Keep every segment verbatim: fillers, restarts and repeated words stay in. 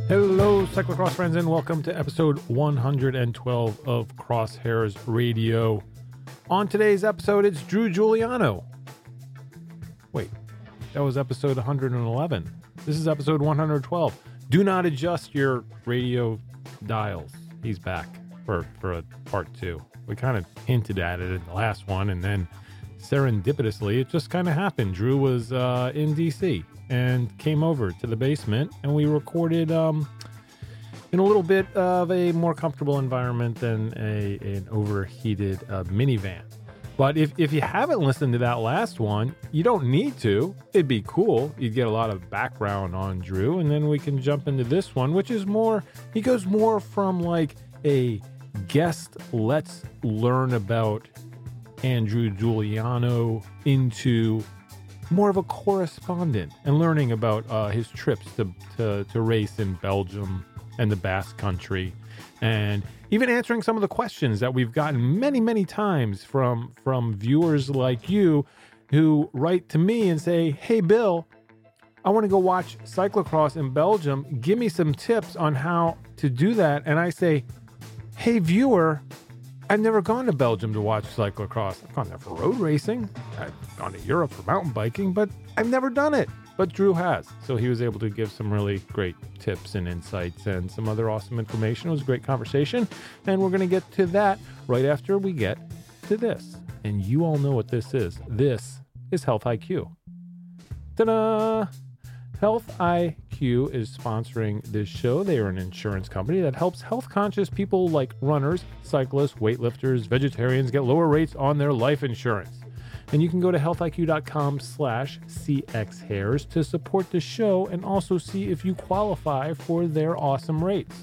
Hello, cyclocross friends, and welcome to episode one hundred twelve of Crosshairs Radio. On today's episode, it's Drew Giuliano. Wait, that was episode one hundred eleven. This is episode one hundred twelve. Do not adjust your radio dials. He's back for, for a part two. We kind of hinted at it in the last one, and then serendipitously, it just kind of happened. Drew was uh, in D C and came over to the basement, and we recorded um, in a little bit of a more comfortable environment than a an overheated uh, minivan. But if, if you haven't listened to that last one, you don't need to. It'd be cool. You'd get a lot of background on Drew, and then we can jump into this one, which is more, he goes more from like a guest, let's learn about Andrew Giuliano into more of a correspondent and learning about uh, his trips to, to, to race in Belgium and the Basque Country, and even answering some of the questions that we've gotten many, many times from, from viewers like you who write to me and say, hey, Bill, I want to go watch cyclocross in Belgium. Give me some tips on how to do that. And I say, hey, viewer, I've never gone to Belgium to watch cyclocross. I've gone there for road racing. I've gone to Europe for mountain biking, but I've never done it. But Drew has. So he was able to give some really great tips and insights and some other awesome information. It was a great conversation. And we're going to get to that right after we get to this. And you all know what this is. This is Health I Q. Ta-da! Health I Q is sponsoring this show. They are an insurance company that helps health-conscious people like runners, cyclists, weightlifters, vegetarians get lower rates on their life insurance. And you can go to healthiq.com slash cxhairs to support the show and also see if you qualify for their awesome rates.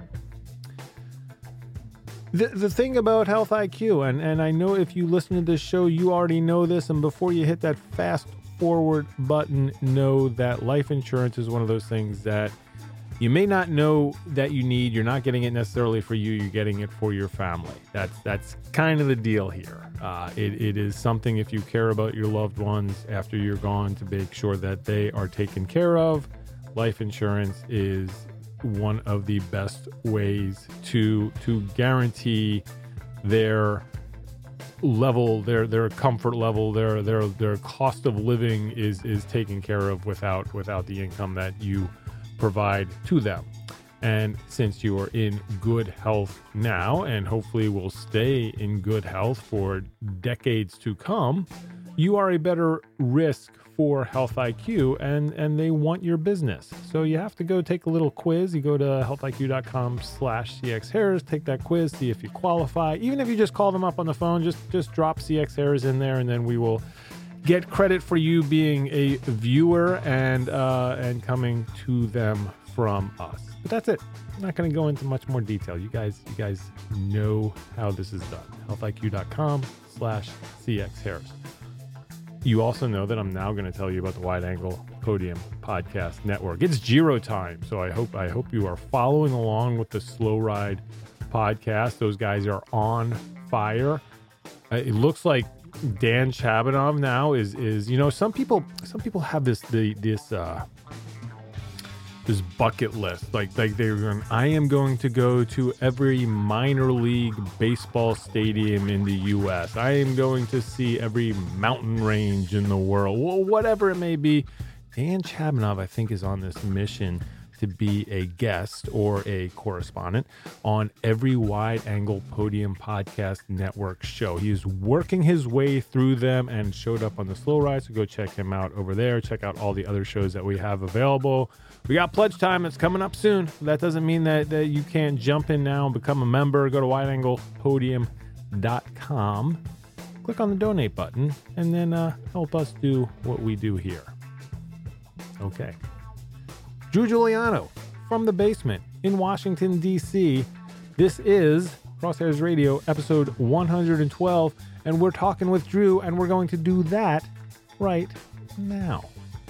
The, the thing about Health I Q, and, and I know if you listen to this show, you already know this, and before you hit that fast forward button, know that life insurance is one of those things that you may not know that you need. You're not getting it necessarily for you. You're getting it for your family. That's that's kind of the deal here. Uh, it, it is something, if you care about your loved ones after you're gone, to make sure that they are taken care of. Life insurance is one of the best ways to to guarantee their level, their their comfort level, their their their cost of living is is taken care of without without the income that you provide to them. And since you are in good health now, and hopefully will stay in good health for decades to come, you are a better risk for Health I Q, and and they want your business. So you have to go take a little quiz. You go to healthiq.com slash cxhairs, take that quiz, see if you qualify. Even if you just call them up on the phone, just just drop cxhairs in there, and then we will get credit for you being a viewer and uh, and coming to them from us. But that's it. I'm not going to go into much more detail. You guys, you guys know how this is done. healthiq.com slash cxhairs. You also know that I'm now going to tell you about the Wide Angle Podium Podcast Network. It's Giro time, so I hope I hope you are following along with the Slow Ride podcast. Those guys are on fire. Uh, it looks like Dan Chabanov now is is you know some people some people have this the this uh, this bucket list, like like they're going, I am going to go to every minor league baseball stadium in the U S. I am going to see every mountain range in the world. Well, whatever it may be, Dan Chabanov, I think, is on this mission to be a guest or a correspondent on every Wide Angle Podium Podcast Network show. He is working his way through them and showed up on the Slow Ride, so go check him out over there. Check out all the other shows that we have available. We got pledge time. It's coming up soon. That doesn't mean that, that you can't jump in now and become a member. Go to wide angle podium dot com, click on the donate button, and then uh, help us do what we do here. Okay. Drew Giuliano from the basement in Washington, D C. This is Crosshairs Radio, episode one hundred twelve, and we're talking with Drew, and we're going to do that right now.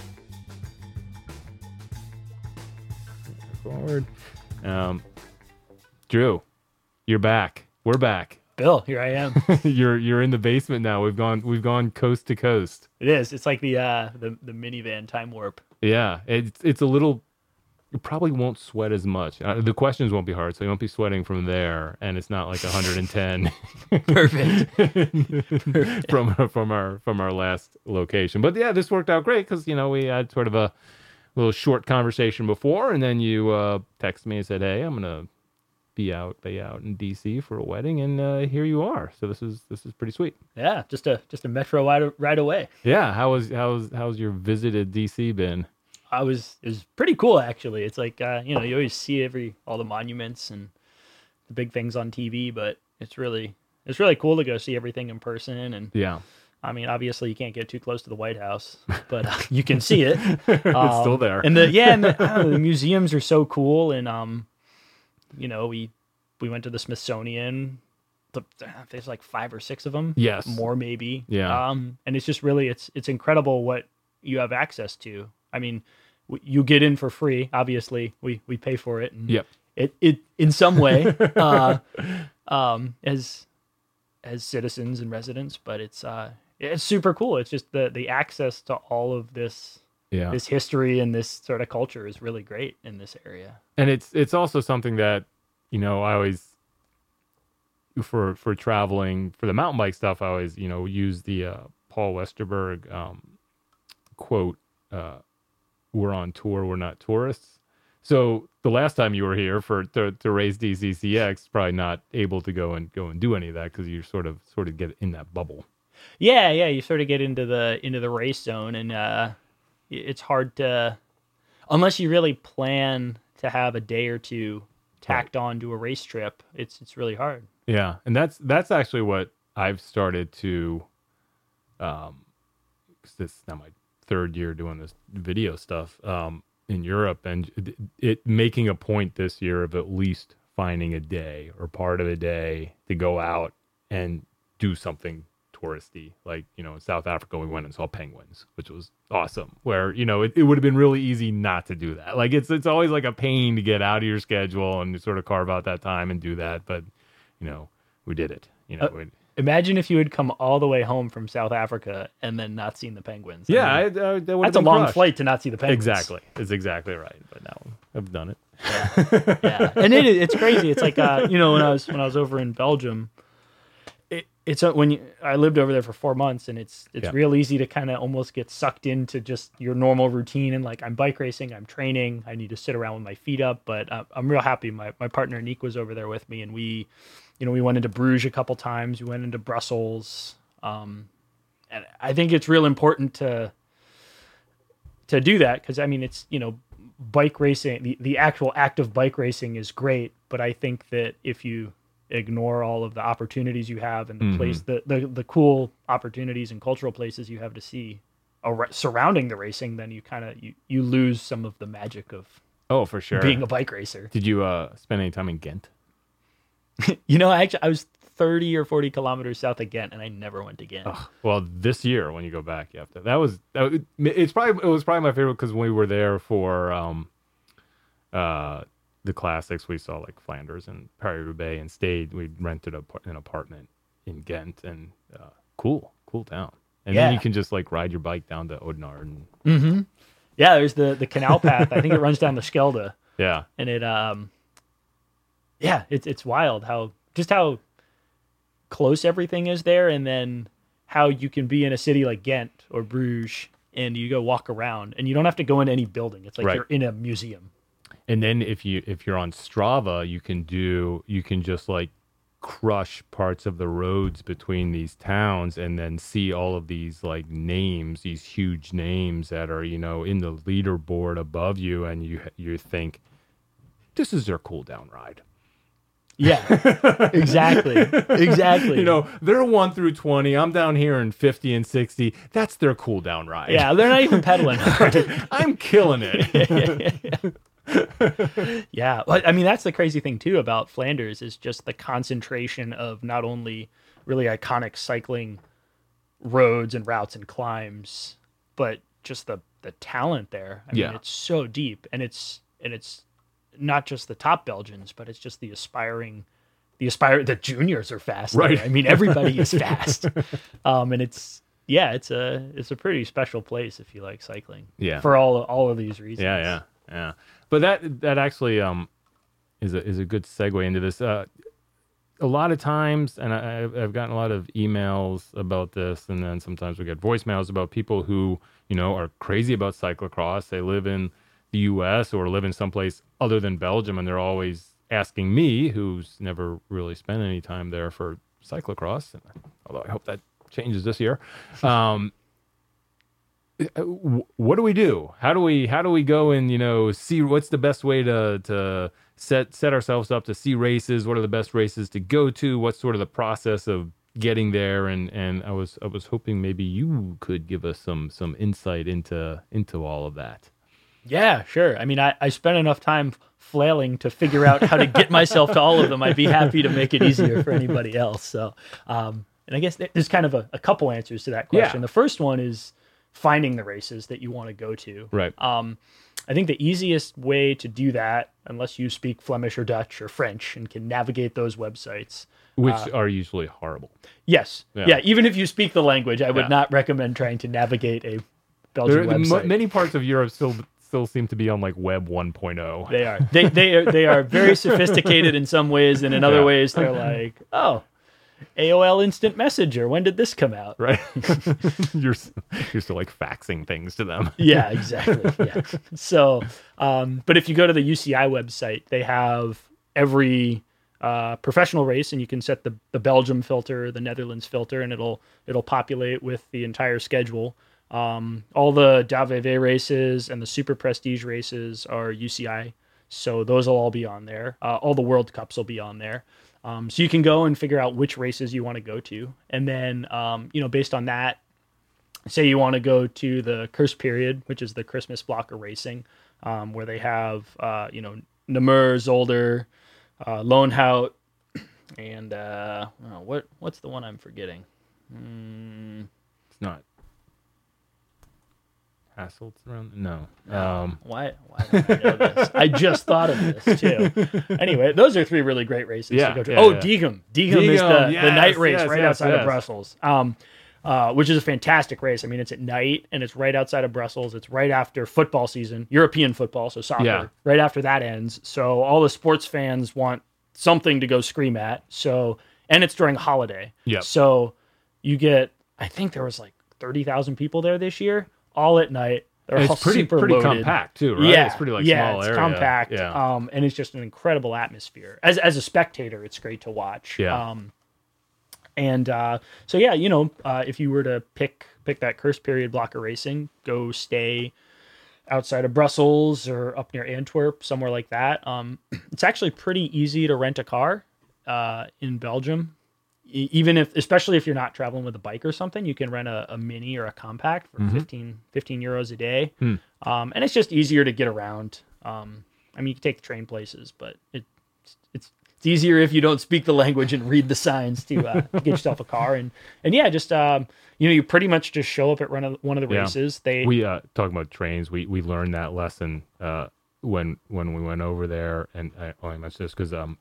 Forward. Um, Drew, you're back. We're back. Bill, here I am. you're you're in the basement now. We've gone we've gone coast to coast. It is. It's like the uh the, the minivan time warp. Yeah, it's it's a little you probably won't sweat as much. Uh, the questions won't be hard, so you won't be sweating from there, and it's not like one hundred ten. Perfect. Perfect. from from our from our last location. But yeah, this worked out great because you know we had sort of a little short conversation before, and then you uh, texted me and said, "Hey, I'm gonna be out be out in D C for a wedding," and uh, here you are. So this is this is pretty sweet. Yeah, just a just a metro ride, right away. Yeah, how was how's how's your visit at D C been? I was it was pretty cool actually. It's like uh, you know you always see every all the monuments and the big things on T V, but it's really it's really cool to go see everything in person. And Yeah, I mean, obviously you can't get too close to the White House, but uh, you can see it. it's Um, still there. And the yeah, and the, I don't know, the museums are so cool. And um, you know, we we went to the Smithsonian. The, there's like five or six of them. Yes. More maybe. Yeah. Um, and it's just really it's it's incredible what you have access to. I mean, w- you get in for free. Obviously, we we pay for it. And Yep. It it in some way uh, um, as as citizens and residents, but it's uh it's super cool. It's just the the access to all of this Yeah. this history and this sort of culture is really great in this area. And it's it's also something that, you know, I always for for traveling for the mountain bike stuff, I always, you know, use the uh, Paul Westerberg um, quote, uh, "We're on tour, we're not tourists." So the last time you were here for to, to race D C C X, probably not able to go and go and do any of that because you sort of sort of get in that bubble. Yeah, yeah, you sort of get into the into the race zone, and uh, it's hard to unless you really plan to have a day or two tacked on to a race trip. It's it's really hard. Yeah, and that's that's actually what I've started to. Um, 'cause this is now my third year doing this video stuff um, in Europe, and it, it making a point this year of at least finding a day or part of a day to go out and do something touristy. Like, you know, in South Africa, we went and saw penguins, which was awesome. Where, you know, it, it would have been really easy not to do that. Like, it's it's always like a pain to get out of your schedule and sort of carve out that time and do that. But, you know, we did it. You know, Uh, we'd, Imagine if you had come all the way home from South Africa and then not seen the penguins. I yeah, mean, I, I, that would that's a long flight to not see the penguins. Exactly. It's exactly right. But now I've done it. Yeah, yeah. And it, it's crazy. It's like uh, you know, when I was when I was over in Belgium, it, it's uh, when you, I lived over there for four months, and it's it's Yeah. real easy to kind of almost get sucked into just your normal routine. And like, I'm bike racing, I'm training, I need to sit around with my feet up. But uh, I'm real happy. My my partner Nick was over there with me, and we, you know, we went into Bruges a couple times. We went into Brussels. Um, and I think it's real important to to do that because I mean, it's, you know, bike racing, the, the actual act of bike racing is great, but I think that if you ignore all of the opportunities you have and the Mhm. place, the, the the cool opportunities and cultural places you have to see ar- surrounding the racing, then you kind of you, you lose some of the magic of Oh, for sure. being a bike racer. Did you uh, spend any time in Ghent? You know, I actually I was thirty or forty kilometers south of Ghent, and I never went to Ghent. Ugh. Well, this year when you go back, you have to. That was. That, was- it's probably. It was probably my favorite because when we were there for um, uh, the classics, we saw like Flanders and Paris-Roubaix, and stayed. We rented a, an apartment in Ghent, and uh, cool, cool town. And Yeah. then you can just like ride your bike down to Oudenaarde. And, Mm-hmm. Yeah, there's the the canal path. I think it runs down the Schelde. yeah, And it um yeah, it's it's wild how just how close everything is there, and then how you can be in a city like Ghent or Bruges and you go walk around and you don't have to go into any building. It's like Right. you're in a museum. and then if you if you're on Strava, you can do you can just like crush parts of the roads between these towns and then see all of these like names, these huge names that are, you know, in the leaderboard above you, and you you think this is their cool down ride. Yeah. Exactly. Exactly. You know, they're one through twenty. I'm down here in fifty and sixty. That's their cool down ride. Yeah, they're not even pedaling hard. I'm killing it. Yeah, well, I mean, that's the crazy thing too about Flanders is just the concentration of not only really iconic cycling roads and routes and climbs, but just the the talent there. I Yeah. mean, it's so deep, and it's and it's not just the top Belgians, but it's just the aspiring, the aspire the juniors are fast. Right. there. I mean, everybody is fast, um, and it's yeah, it's a it's a pretty special place if you like cycling. Yeah. for all all of these reasons. Yeah, yeah. yeah. But that that actually um is a is a good segue into this. Uh, a lot of times, and I, I've I've gotten a lot of emails about this, and then sometimes we get voicemails about people who, you know, are crazy about cyclocross. They live in the U S or live in someplace other than Belgium, and they're always asking me, who's never really spent any time there, for cyclocross. Although I hope that changes this year. Um, what do we do? How do we how do we go and, you know, see what's the best way to to set set ourselves up to see races? What are the best races to go to? What's sort of the process of getting there? And and I was I was hoping maybe you could give us some some insight into into all of that. Yeah, sure. I mean, I, I spent enough time flailing to figure out how to get myself to all of them. I'd be happy to make it easier for anybody else. So, um, and I guess there's kind of a, a couple answers to that question. Yeah. The first one is finding the races that you want to go to. Right. Um, I think the easiest way to do that, unless you speak Flemish or Dutch or French and can navigate those websites, which uh, are usually horrible. Yes. Yeah. Yeah. Even if you speak the language, I would Yeah. not recommend trying to navigate a Belgian There, website. m- many parts of Europe still still seem to be on like Web one point oh. They are. They they are they are very sophisticated in some ways, and in other Yeah. ways they're like, oh, A O L Instant Messenger. When did this come out? Right. you're s- you're still like faxing things to them. Yeah, exactly. Yeah. So, um, but if you go to the U C I website, they have every uh, professional race, and you can set the the Belgium filter, the Netherlands filter, and it'll it'll populate with the entire schedule. Um, all the D A V V races and the Super Prestige races are U C I, so those will all be on there. Uh, all the World Cups will be on there. Um, so you can go and figure out which races you want to go to. And then, um, you know, based on that, say you want to go to the Curse Period, which is the Christmas block of racing, um, where they have, uh, you know, Namur, Zolder, uh, Loonhout, and uh, oh, what what's the one I'm forgetting? Mm, It's not Hasselt around. No. Um, why? Why don't I know this? I just thought of this too. Anyway, those are three really great races Yeah, to go to. yeah, oh, yeah. Diegem. Diegem is the, Diegem, the yes, night race yes, right yes, outside yes. of Brussels, um, uh, which is a fantastic race. I mean, it's at night and it's right outside of Brussels. It's right after football season, European football, so soccer. Yeah. Right after that ends, so all the sports fans want something to go scream at. So, and it's during holiday. Yep. So you get, I think there was like thirty thousand people there this year, all at night. They're and all it's pretty super pretty loaded. compact too, right? Yeah, It's pretty like yeah, small it's area. compact. Yeah. Um, and it's just an incredible atmosphere. As as a spectator, it's great to watch. Yeah. Um, and uh, so yeah, you know, uh, if you were to pick pick that Curse Period block of racing, go stay outside of Brussels or up near Antwerp, somewhere like that. Um, it's actually pretty easy to rent a car uh, in Belgium. E- Even if, especially if you're not traveling with a bike or something, you can rent a, a mini or a compact for Mm-hmm. fifteen, fifteen euros a day. Hmm. Um, and it's just easier to get around. Um, I mean, you can take the train places, but it, it's it's easier if you don't speak the language and read the signs to, uh, to get yourself a car. And and yeah, just um, you know, you pretty much just show up at one of, one of the Yeah. races. They We uh talking about trains. We we learned that lesson uh when when we went over there, and I only mentioned this because um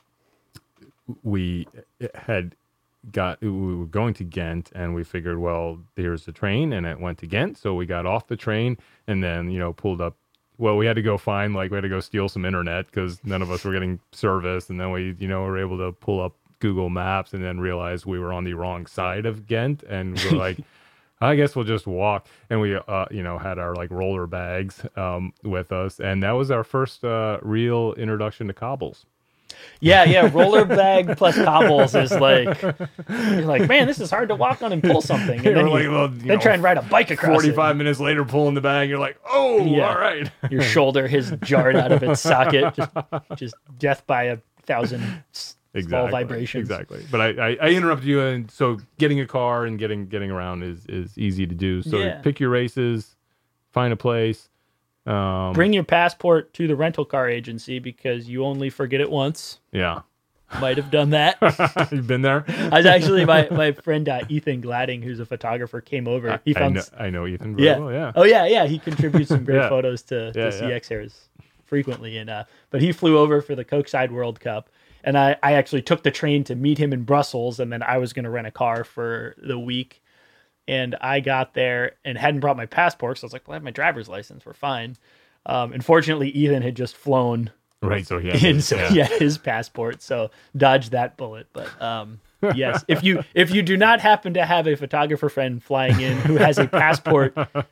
we had got we were going to Ghent, and we figured, well, here's the train, and it went to Ghent, so we got off the train and then, you know, pulled up. Well, we had to go find, like, we had to go steal some internet because none of us were getting service, and then we, you know, were able to pull up Google Maps and then realize we were on the wrong side of Ghent, and we're like, I guess we'll just walk. And we, uh, you know, had our like roller bags um, with us, and that was our first uh, real introduction to cobbles. Yeah, yeah. Roller bag plus cobbles is like, you're like, man, this is hard to walk on and pull something. And then, We're you, like, well, you then know, try and ride a bike across forty-five minutes later, pulling the bag, you're like, oh, Yeah. all right. it. Your shoulder has jarred out of its socket. Just, just death by a thousand s- small vibrations. Exactly. But I, I, I interrupted you, and so getting a car and getting getting around is is easy to do. So Yeah. pick your races, find a place. Um, Bring your passport to the rental car agency because you only forget it once. yeah. Might have done that. You've been there. I was actually my my friend uh, Ethan Gladding, who's a photographer, came over. He I found know, I know Ethan very yeah. well. Yeah. Oh yeah, yeah. He contributes some great Yeah. photos to, Yeah, to yeah. C X Hairs frequently, and uh, but he flew over for the Kokeside World Cup, and I I actually took the train to meet him in Brussels, and then I was going to rent a car for the week, and I got there and hadn't brought my passport, so I was like, well, I have my driver's license, we're fine. Um, unfortunately, Ethan had just flown Right, so he in, had, so yeah. he had his passport, so dodged that bullet. But um, yes, if you if you do not happen to have a photographer friend flying in who has a passport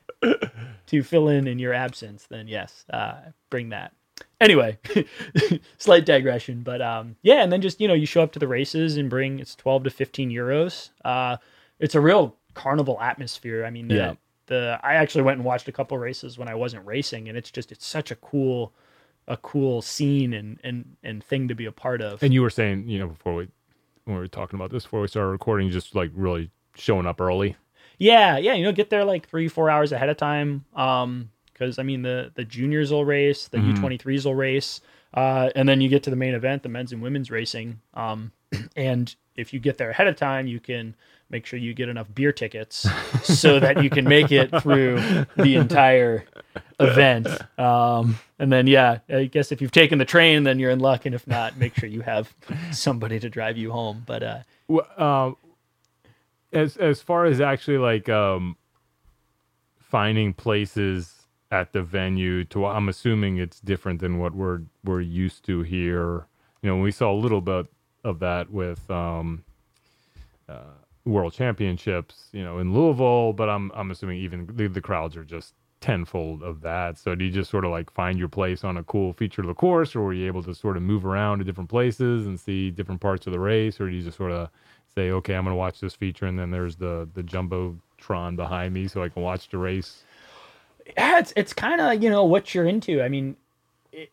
to fill in in your absence, then yes, uh, bring that. Anyway, slight digression, but um, yeah, and then just, you know, you show up to the races and bring, it's twelve to fifteen euros. Uh, it's a real carnival atmosphere. I mean, the, Yeah. the I actually went and watched a couple races when I wasn't racing, and it's just, it's such a cool, a cool scene and, and, and thing to be a part of. And you were saying, you know, before we, when we were talking about this, before we started recording, just like really showing up early. Yeah, yeah, you know, get there like three, four hours ahead of time. Um, because I mean, the the juniors will race, the Mhm. U twenty-threes will race, uh, and then you get to the main event, the men's and women's racing. Um, and if you get there ahead of time, you can make sure you get enough beer tickets so that you can make it through the entire event. Um, and then, yeah, I guess if you've taken the train, then you're in luck, and if not, make sure you have somebody to drive you home. But uh, Well, um, as as far as actually like um, finding places at the venue, to I'm assuming it's different than what we're we're used to here. You know, we saw a little bit of that with um, uh, World Championships, you know, in Louisville, but I'm I'm assuming even the, the crowds are just tenfold of that. So do you just sort of like find your place on a cool feature of the course, or were you able to sort of move around to different places and see different parts of the race, or do you just sort of say, okay, I'm going to watch this feature, and then there's the the jumbotron behind me, so I can watch the race? yeah, it's it's kind of, you know, what you're into. I mean, it,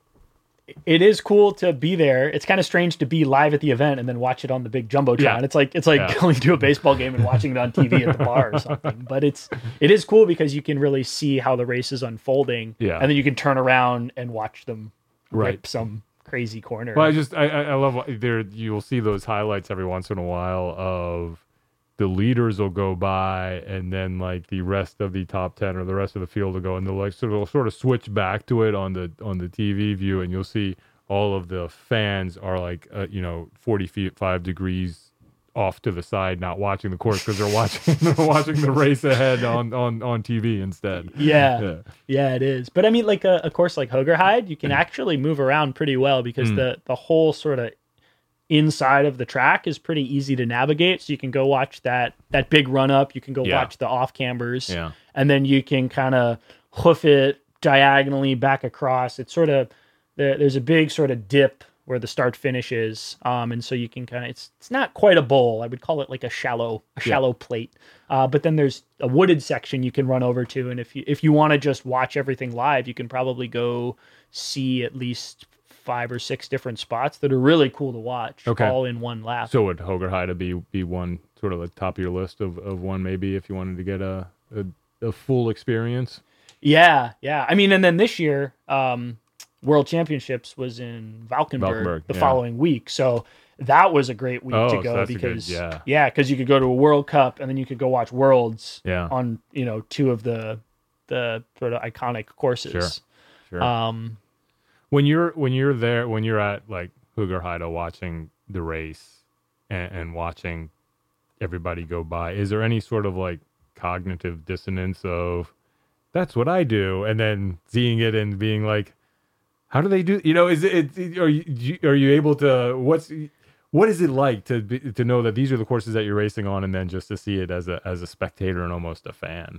it is cool to be there. It's kind of strange to be live at the event and then watch it on the big jumbotron. Yeah. It's like it's like Yeah. going to a baseball game and watching it on T V at the bar or something. But it's it is cool because you can really see how the race is unfolding. Yeah. And then you can turn around and watch them Right. rip some crazy corner. Well, I just I I I love what- there. You'll see those highlights every once in a while of the leaders will go by, and then like the rest of the top ten or the rest of the field will go, and they'll like sort of sort of switch back to it on the on the T V view, and you'll see all of the fans are like uh, you know forty feet five degrees off to the side, not watching the course because they're watching they're watching the race ahead on on on T V instead. Yeah. Yeah. Yeah, it is. But I mean, like a, a course like Hogerheide, you can actually move around pretty well because Mm. the, the whole sort of inside of the track is pretty easy to navigate. So you can go watch that that big run up. You can go Yeah. watch the off cambers, Yeah. and then you can kind of hoof it diagonally back across. It's sort of there, there's a big sort of dip where the start finish is, um, and so you can kind of it's it's not quite a bowl. I would call it like a shallow a Yeah. shallow plate. Uh, but then there's a wooded section you can run over to, and if you if you want to just watch everything live, you can probably go see at least five or six different spots that are really cool to watch, Okay. all in one lap. So would Hogerheide be be one sort of the top of your list of, of one maybe if you wanted to get a, a a full experience? Yeah, yeah. I mean, and then this year, um, World Championships was in Valkenburg, Valkenburg, the yeah. following week, so that was a great week Oh, to so go that's a good- because yeah. yeah, because you could go to a World Cup and then you could go watch Worlds Yeah. on, you know, two of the the sort of iconic courses. Sure. Sure. Um, when you're when you're there when you're at like Hoogerheide watching the race and, and watching everybody go by, is there any sort of like cognitive dissonance of that's what I do, and then seeing it and being like, how do they do? You know, is it? it are you are you able to? What's what is it like to be, to know that these are the courses that you're racing on, and then just to see it as a as a spectator and almost a fan?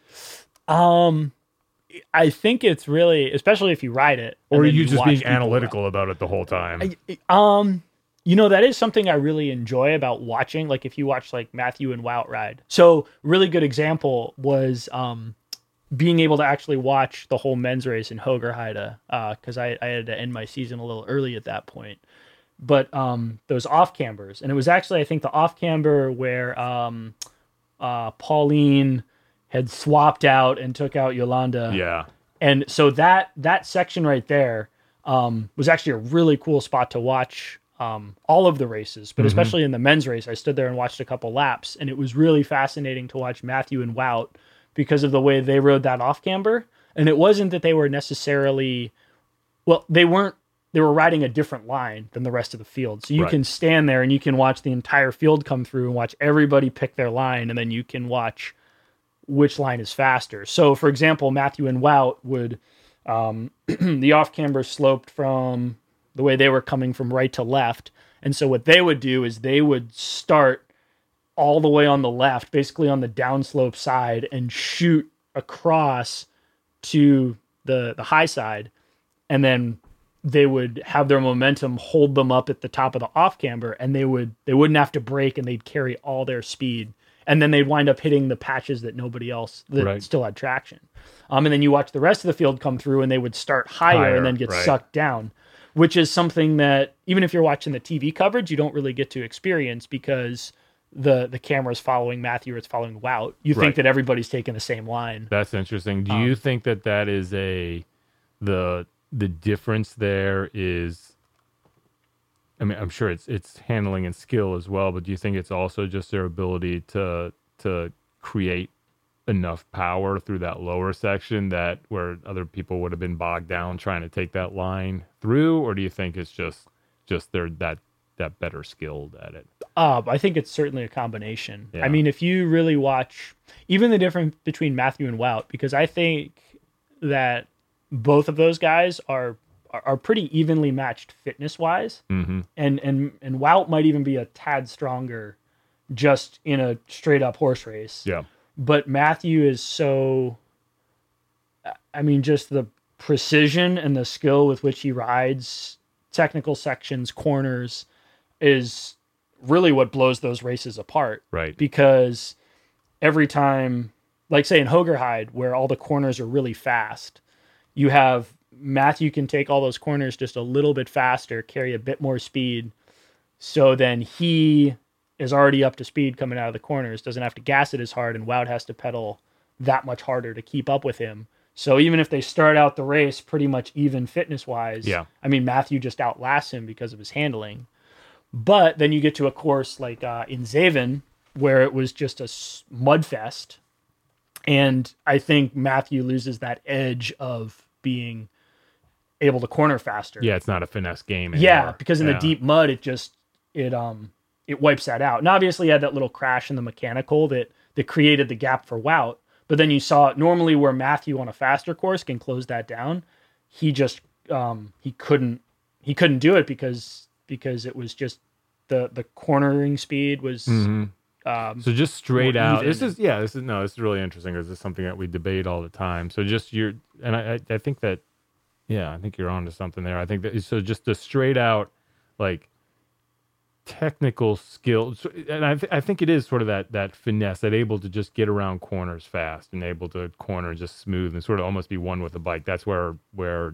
um, I think it's really, especially if you ride it, and Or are then you just watch being people analytical about it the whole time? I- Um, you know, that is something I really enjoy about watching. Like if you watch like Matthew and Wout ride. So really good example was um being able to actually watch the whole men's race in Hogerheide, uh, because I, I had to end my season a little early at that point. But um those off cambers, and it was actually I think the off camber where um uh Pauline had swapped out and took out Yolanda. yeah. And so that that section right there um, was actually a really cool spot to watch um, all of the races, but Mhm. especially in the men's race. I stood there and watched a couple laps, and it was really fascinating to watch Matthew and Wout because of the way they rode that off camber. And it wasn't that they were necessarily, well, they weren't, they were riding a different line than the rest of the field. So you Right. can stand there and you can watch the entire field come through and watch everybody pick their line, and then you can watch which line is faster. So, for example, Matthew and Wout would um, the off camber sloped from the way they were coming from right to left. And so what they would do is they would start all the way on the left, basically on the downslope side, and shoot across to the the high side. And then they would have their momentum hold them up at the top of the off camber, and they would they wouldn't have to brake, and they'd carry all their speed. And then they'd wind up hitting the patches that nobody else that Right. still had traction. Um, and then you watch the rest of the field come through, and they would start higher, Higher, and then get right. sucked down, which is something that even if you're watching the T V coverage, you don't really get to experience because the the camera's following Matthew or it's following Wout. You think Right. that everybody's taking the same line. That's interesting. Do Um, you think that that is a the the difference there is? I mean, I'm sure it's it's handling and skill as well, but do you think it's also just their ability to to create enough power through that lower section that where other people would have been bogged down trying to take that line through, or do you think it's just just they're that that better skilled at it? Uh, I think it's certainly a combination. Yeah. I mean, if you really watch even the difference between Matthew and Wout, because I think that both of those guys are are, are pretty evenly matched fitness wise, Mm-hmm. and and and Wout might even be a tad stronger just in a straight up horse race. Yeah. But Matthew is so, I mean, just the precision and the skill with which he rides technical sections, corners, is really what blows those races apart. Right. Because every time, like say in Hogerheide, where all the corners are really fast, you have Matthew can take all those corners just a little bit faster, carry a bit more speed. So then he is already up to speed coming out of the corners, doesn't have to gas it as hard, and Wout has to pedal that much harder to keep up with him. So even if they start out the race pretty much even fitness-wise, Yeah. I mean, Matthew just outlasts him because of his handling. But then you get to a course like uh, in Zaven, where it was just a s- mud fest, and I think Matthew loses that edge of being able to corner faster. Yeah, it's not a finesse game Yeah, anymore. because in Yeah. the deep mud, it just it um it wipes that out. And obviously, you had that little crash in the mechanical that that created the gap for Wout. But then you saw it normally where Matthew on a faster course can close that down. He just um he couldn't he couldn't do it because because it was just the the cornering speed was Mhm. um So just straight more out, even. this is yeah, this is no, this is really interesting because it's something that we debate all the time. So just your and I, I I think that yeah, I think you're onto something there. I think that so just the straight out like technical skill, so- and I th- I think it is sort of that that finesse, that able to just get around corners fast and able to corner just smooth and sort of almost be one with the bike. That's where where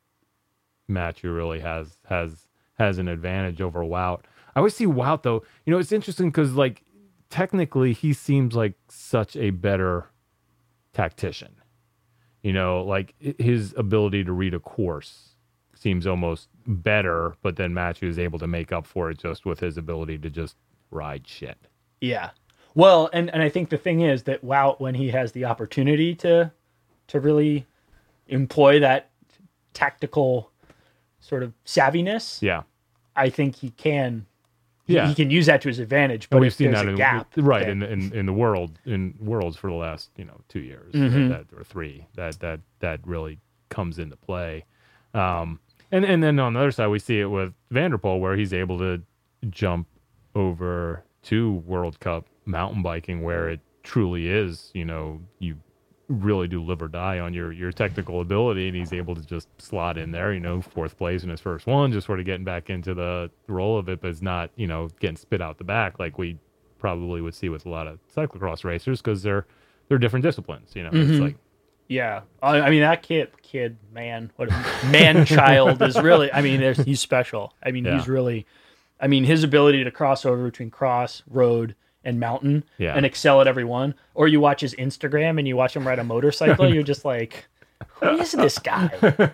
Matthew really has has has an advantage over Wout. I always see Wout though. You know, it's interesting because like technically he seems like such a better tactician. You know, like i- his ability to read a course seems almost better, but then Matthew is able to make up for it just with his ability to just ride shit. Yeah. Well, and, and I think the thing is that Wout, when he has the opportunity to to really employ that tactical sort of savviness, Yeah. I think he can. He, Yeah. he can use that to his advantage. But And we've if seen there's that a in, gap, right then- in, in in the world in worlds for the last you know two years Mhm. that, or three that that that really comes into play. Um, and and then on the other side we see it with Vanderpool where he's able to jump over to World Cup mountain biking where it truly is you know you really do live or die on your your technical ability, and he's able to just slot in there, you know, fourth place in his first one, just sort of getting back into the role of it, but it's not, you know, getting spit out the back like we probably would see with a lot of cyclocross racers because they're they're different disciplines, you know. It's Mhm. like Yeah, I, I mean that kid, kid, man, what a man child is really. I mean, there's, he's special. I mean, Yeah. he's really. I mean, his ability to cross over between cross, road, and mountain, Yeah. and excel at every one. Or you watch his Instagram and you watch him ride a motorcycle, you're just like, who is this guy?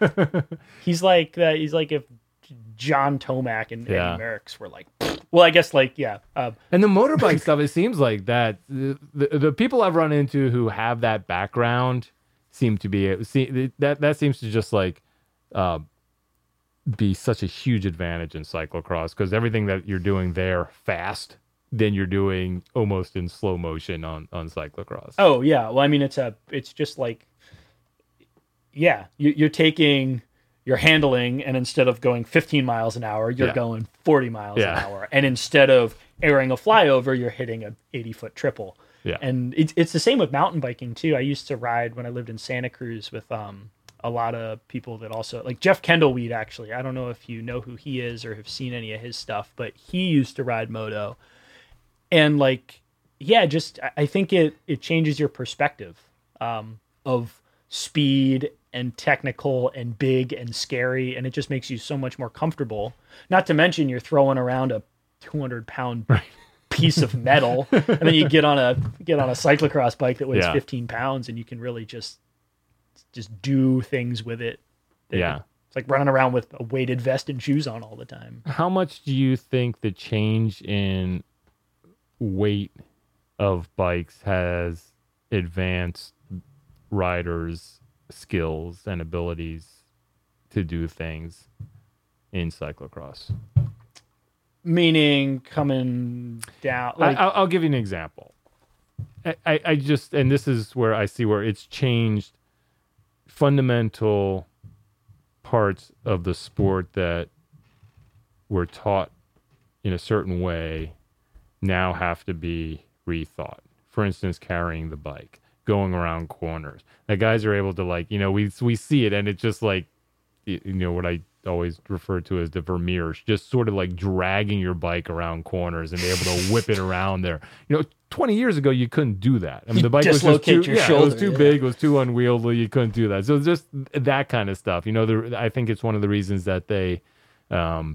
He's like that. He's like if John Tomac and Yeah. Eddie Merckx were like. Well, I guess like yeah. Uh, and the motorbike stuff, it seems like that the, the the people I've run into who have that background seem to be see that that seems to just like uh, be such a huge advantage in cyclocross because everything that you're doing there fast, then you're doing almost in slow motion on on cyclocross. Oh yeah, well I mean it's a it's just like yeah, you, you're taking, you're handling, and instead of going fifteen miles an hour, you're yeah. going forty miles yeah. an hour. And instead of airing a flyover, you're hitting a eighty foot triple. Yeah. And it's, it's the same with mountain biking too. I used to ride when I lived in Santa Cruz with um a lot of people that also, like Jeff Kendallweed, actually. I don't know if you know who he is or have seen any of his stuff, but he used to ride moto. And like, yeah, just, I think it, it changes your perspective um, of speed and technical and big and scary. And it just makes you so much more comfortable. Not to mention you're throwing around a two hundred pound right. piece of metal. And then you get on a, get on a cyclocross bike that weighs yeah. fifteen pounds and you can really just, just do things with it. Yeah. It's like running around with a weighted vest and shoes on all the time. How much do you think the change in weight of bikes has advanced riders' skills and abilities to do things in cyclocross? Meaning coming down. Like... I, I'll give you an example. I, I, I just, and this is where I see where it's changed fundamental parts of the sport that were taught in a certain way now have to be rethought. For instance, carrying the bike, going around corners. That guys are able to, like, you know, we we see it, and it's just like, you know, what I always refer to as the Vermeer, just sort of like dragging your bike around corners and be able to whip it around there. You know, twenty years ago, you couldn't do that. I mean, the bike was just too, your yeah, shoulder, it was too yeah. big, it was too unwieldy, you couldn't do that. So just that kind of stuff. You know, the, I think it's one of the reasons that they um,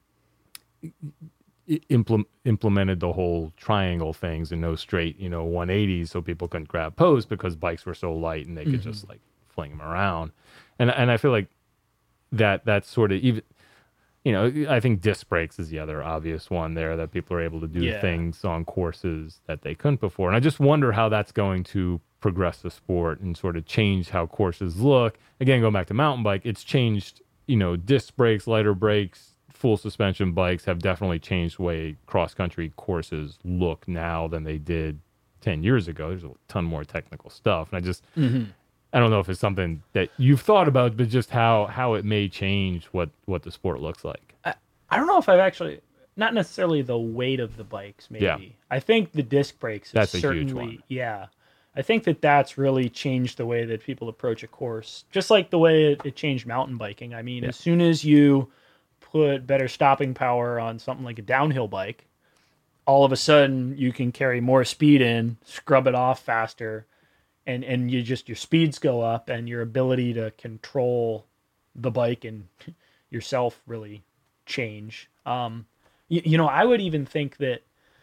implement, implemented the whole triangle things and no straight, you know, one eighties so people couldn't grab posts because bikes were so light and they could mm-hmm. just like fling them around. And and I feel like that that's sort of even, you know, I think disc brakes is the other obvious one there that people are able to do yeah. things on courses that they couldn't before. And I just wonder how that's going to progress the sport and sort of change how courses look. Again, going back to mountain bike, it's changed, you know, disc brakes, lighter brakes, full suspension bikes have definitely changed the way cross-country courses look now than they did ten years ago. There's a ton more technical stuff. And I just... Mm-hmm. I don't know if it's something that you've thought about, but just how, how it may change what, what the sport looks like. I, I don't know if I've actually, not necessarily the weight of the bikes, maybe. Yeah. I think the disc brakes is that's a certainly, huge one. Yeah. I think that that's really changed the way that people approach a course, just like the way it, it changed mountain biking. I mean, yeah. as soon as you put better stopping power on something like a downhill bike, all of a sudden you can carry more speed in, scrub it off faster, and and you just your speeds go up and your ability to control the bike and yourself really change. Um, you, you know, I would even think that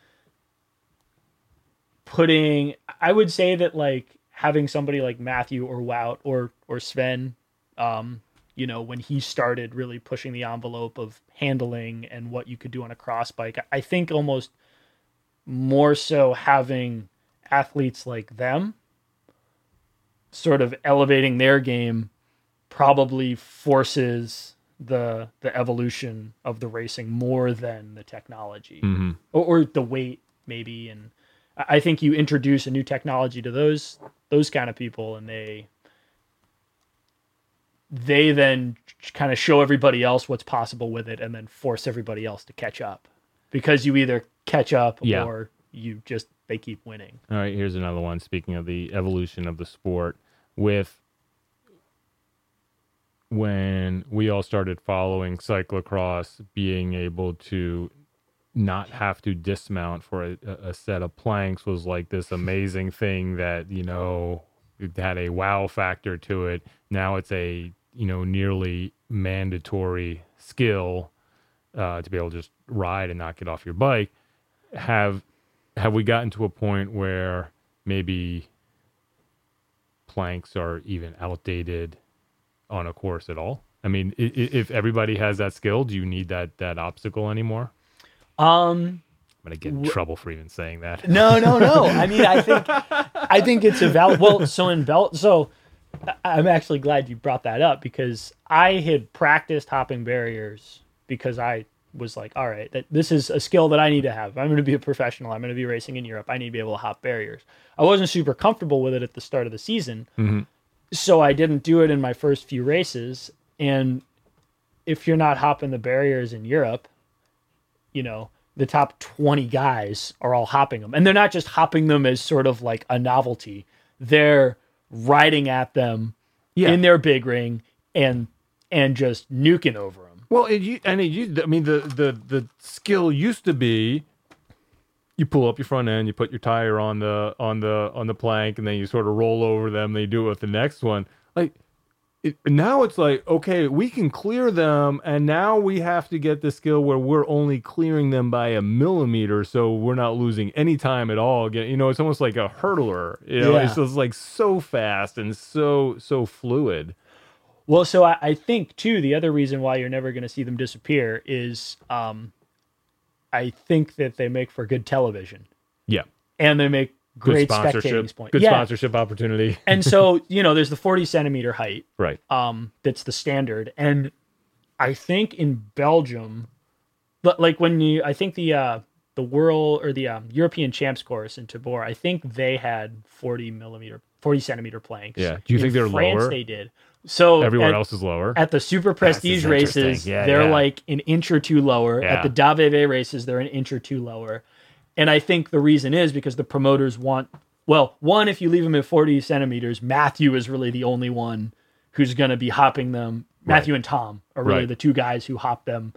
putting, I would say that like having somebody like Matthew or Wout or or Sven, um, you know, when he started really pushing the envelope of handling and what you could do on a cross bike, I think almost more so having athletes like them sort of elevating their game probably forces the the evolution of the racing more than the technology mm-hmm. or, or the weight maybe. And I think you introduce a new technology to those those kind of people, and they they then kind of show everybody else what's possible with it, and then force everybody else to catch up, because you either catch up yeah. or you just they keep winning. All right, here's another one. Speaking of the evolution of the sport, with when we all started following cyclocross, being able to not have to dismount for a, a set of planks was like this amazing thing that, you know, it had a wow factor to it. Now it's a, you know, nearly mandatory skill uh, to be able to just ride and not get off your bike. Have have we gotten to a point where maybe planks are even outdated on a course at all? I mean, if everybody has that skill, do you need that that obstacle anymore? Um, I'm gonna get in w- trouble for even saying that. No, no, no. I mean, I think I think it's a valid. Well, so in belt, so I'm actually glad you brought that up, because I had practiced hopping barriers because I was like, all right, that this is a skill that I need to have. I'm going to be a professional. I'm going to be racing in Europe. I need to be able to hop barriers. I wasn't super comfortable with it at the start of the season. Mm-hmm. so I didn't do it in my first few races. And if you're not hopping the barriers in Europe, you know, the top twenty guys are all hopping them. And they're not just hopping them as sort of like a novelty. They're riding at them yeah. in their big ring and and just nuking over them. Well, it, you, and it, you, I mean, the, the, the skill used to be you pull up your front end, you put your tire on the on the on the plank, and then you sort of roll over them. Then you do it with the next one. Like it, now, it's like, okay, we can clear them, and now we have to get the skill where we're only clearing them by a millimeter, so we're not losing any time at all. Again, you know, it's almost like a hurdler. You know, yeah. it's just like so fast and so so fluid. Well, so I, I think, too, the other reason why you're never going to see them disappear is um, I think that they make for good television. Yeah. And they make great spectating points. Good yeah. sponsorship opportunity. And so, you know, there's the forty centimeter height. Right. Um, that's the standard. And I think in Belgium, but like when you, I think the uh, the world or the um, European champs course in Tabor, I think they had forty millimeter, forty centimeter planks. Yeah. Do you in think they're France, lower? They did. So everywhere at, else is lower. At the super prestige races, yeah, they're yeah. like an inch or two lower. Yeah. At the D A V V races, they're an inch or two lower. And I think the reason is because the promoters want, well, one, if you leave them at forty centimeters, Matthew is really the only one who's going to be hopping them. Matthew right. and Tom are really right. the two guys who hop them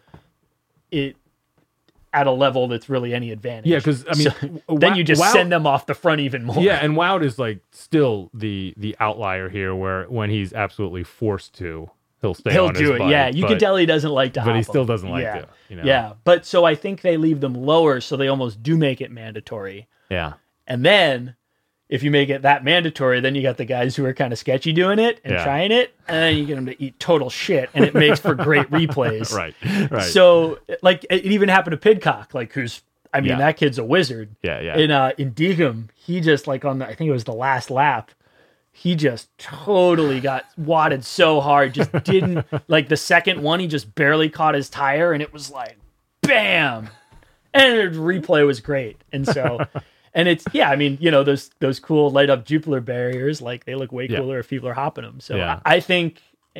it at a level that's really any advantage. Yeah, because I mean, so, then you just Wout, send them off the front even more. Yeah, and Wout is like still the the outlier here, where when he's absolutely forced to, he'll stay. He'll on do his it. bike, yeah, you but, can tell he doesn't like to. But hop he still them. doesn't like yeah. to. You know? Yeah, but so I think they leave them lower, so they almost do make it mandatory. Yeah, and then if you make it that mandatory, then you got the guys who are kind of sketchy doing it and yeah. trying it, and then you get them to eat total shit, and it makes for great replays. Right, right. So, like, it even happened to Pidcock, like, who's, I mean, yeah. that kid's a wizard. Yeah, yeah. In, uh, in Deagham, he just, like, on the, I think it was the last lap, he just totally got wadded so hard, just didn't, like, the second one, he just barely caught his tire, and it was like, bam! And the replay was great. And so... And it's, yeah, I mean, you know, those those cool light up Jupiler barriers, like they look way cooler yeah. if people are hopping them. So yeah. I, I think,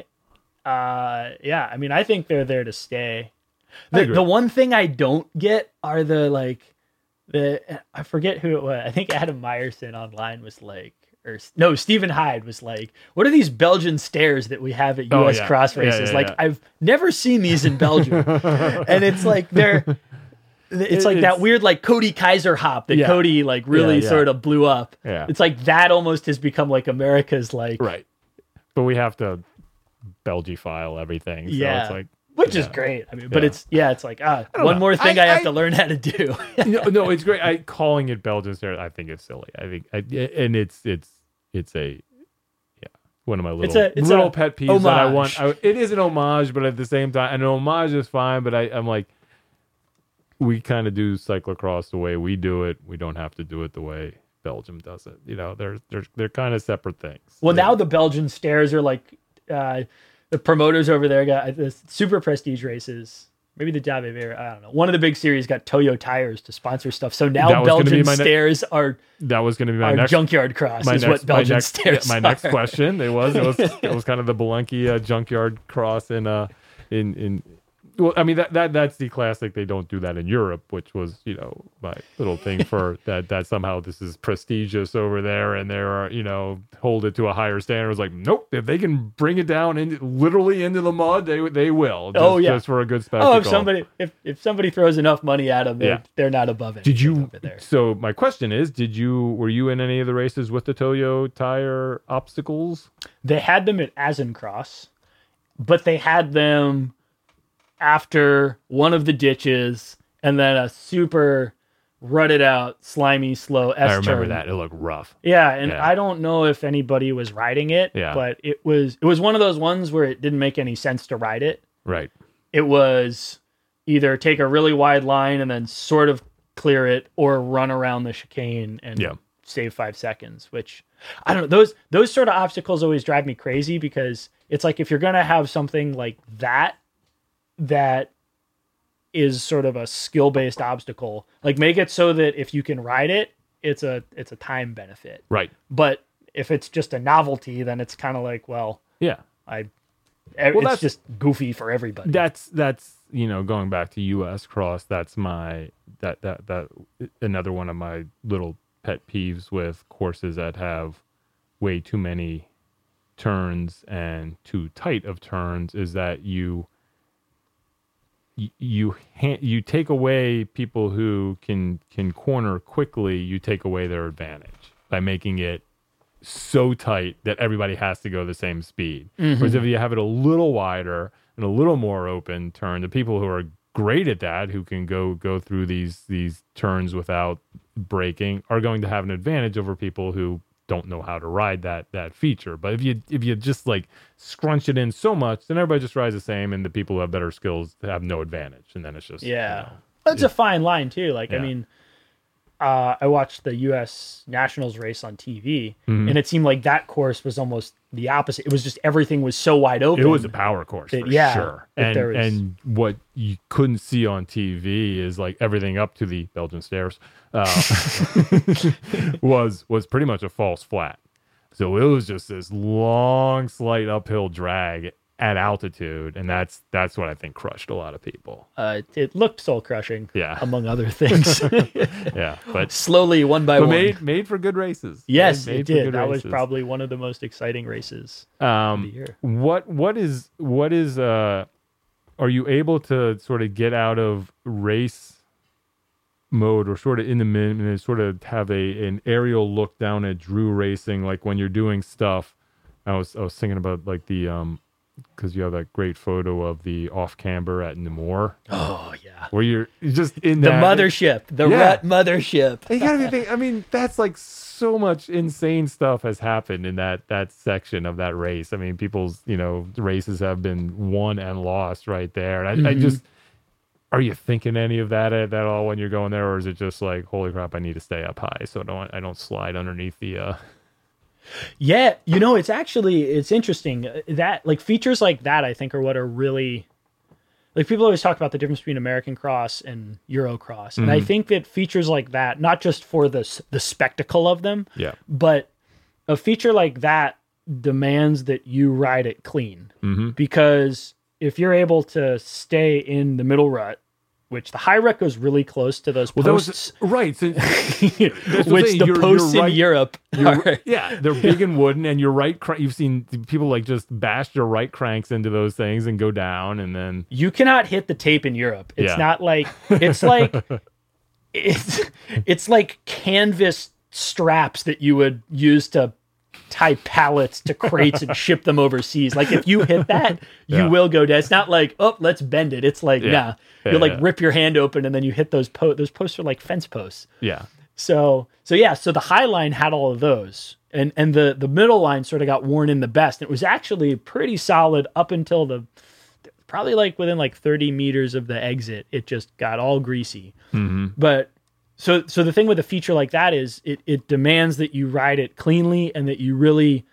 uh, yeah, I mean, I think they're there to stay. The, the one thing I don't get are the, like, the, I forget who it was. I think Adam Meyerson online was like, or no, Stephen Hyde was like, what are these Belgian stairs that we have at U S oh, yeah. cross races? Yeah, yeah, like, yeah. I've never seen these in Belgium. And it's like, they're, It's like it's, that weird, like, Cody Kaiser hop that yeah. Cody, like, really yeah, yeah. sort of blew up. Yeah. It's like that almost has become, like, America's, like... Right. But we have to Belgifile everything. So yeah. it's like... Which yeah. is great. I mean, but yeah. it's, yeah, it's like, ah, one know. more thing I, I have I, to learn how to do. no, no, it's great. I calling it Belgian stairs, I think it's silly. I think, I, and it's, it's, it's a... One of my little it's a, it's little a pet peeves homage. that I want. I, it is an homage, but at the same time, an homage is fine. But I, I'm like, we kind of do cyclocross the way we do it. We don't have to do it the way Belgium does it. You know, they're they're they're kind of separate things. Well, yeah. now the Belgian stairs are like uh, the promoters over there got the super prestige races. Maybe the D A V V, I don't know. One of the big series got Toyo tires to sponsor stuff. So now Belgian stairs ne- are that was going to be my are next junkyard cross. Is next, what Belgian my next, stairs yeah, my are. next question. It was it was it was kind of the Belenki uh, junkyard cross in uh in in. Well, I mean that, that that's the classic. They don't do that in Europe, which was, you know, my little thing for that. That somehow this is prestigious over there, and there are, you know, hold it to a higher standard. It was like, nope, if they can bring it down in literally into the mud, they they will. Just, oh yeah, just for a good spectacle. Oh, if somebody if, if somebody throws enough money at them, they're, yeah. they're not above it. Did you? So my question is, did you were you in any of the races with the Toyo tire obstacles? They had them at Azencross, but they had them after one of the ditches, and then a super rutted out, slimy, slow S-turn. I remember that. It looked rough. Yeah, and yeah. I don't know if anybody was riding it, yeah. but it was it was one of those ones where it didn't make any sense to ride it. Right. It was either take a really wide line and then sort of clear it, or run around the chicane and yeah. save five seconds, which, I don't know, those those sort of obstacles always drive me crazy, because it's like if you're going to have something like that, that is sort of a skill-based obstacle, like make it so that if you can ride it, it's a it's a time benefit. Right. But if it's just a novelty, then it's kind of like, well, yeah, I, Well, it's that's- just goofy for everybody. that's that's you know, going back to U S cross, that's my that that that another one of my little pet peeves with courses that have way too many turns and too tight of turns is that you y- you ha- you take away people who can can corner quickly. You take away their advantage by making it so tight that everybody has to go the same speed. Whereas if you have it a little wider and a little more open turn, the people who are great at that, who can go go through these these turns without braking, are going to have an advantage over people who don't know how to ride that that feature. But if you if you just like scrunch it in so much, then everybody just rides the same, and the people who have better skills have no advantage. And then it's just yeah, you know, that's a fine line too. Like, Yeah. I mean, uh, I watched the U S Nationals race on T V, Mm-hmm. and it seemed like that course was almost the opposite. It was just everything was so wide open. it was a power course for That- yeah, sure. that And there was- and what you couldn't see on T V is like everything up to the Belgian stairs uh, was was pretty much a false flat. So it was just this long, slight uphill drag at altitude, and that's that's what I think crushed a lot of people. Uh, it looked soul crushing. Yeah. among other things. Yeah, but Slowly, one by but one. made made for good races. yes, Made- made it for did. good That was races. probably one of the most exciting races Um, of the year. what what is what is uh are you able to sort of get out of race mode or sort of in the min and sort of have a an aerial look down at Drew racing, like when you're doing stuff? I was I was thinking about like the um because you have that great photo of the off camber at Namur Oh yeah, where you're you're just in the that, mothership, the Yeah. Rut mothership. You gotta be thinking, I mean, that's like so much insane stuff has happened in that that section of that race. I mean, people's, you know, races have been won and lost right there. And I, I just, are you thinking any of that at, at all when you're going there, or is it just like, holy crap, I need to stay up high so I don't I don't slide underneath the. Uh... Yeah, you know, it's actually it's interesting uh, that like features like that I think are what are really like people always talk about the difference between American cross and Eurocross, and I think that features like that, not just for the s- the spectacle of them, Yeah. but a feature like that demands that you ride it clean, because if you're able to stay in the middle rut, which the high rut goes really close to those Well, that posts, was right. So, which what I'm saying, the you're- posts you're right. in Europe are. yeah, they're big and wooden, and your right crank. You've seen people like just bash their right cranks into those things and go down, and then You cannot hit the tape in Europe. It's Yeah. not like it's like it's it's like canvas straps that you would use to tie pallets to crates and ship them overseas. Like if you hit that, you Yeah. will go down. It's not like, oh, let's bend it. It's like, Yeah. nah. Yeah, You'll like yeah. rip your hand open and then you hit those po- those posts are like fence posts. yeah, So so yeah, so the high line had all of those. And and the the middle line sort of got worn in the best. And it was actually pretty solid up until the probably like within like thirty meters of the exit. It just got all greasy. But so so the thing with a feature like that is it it demands that you ride it cleanly and that you really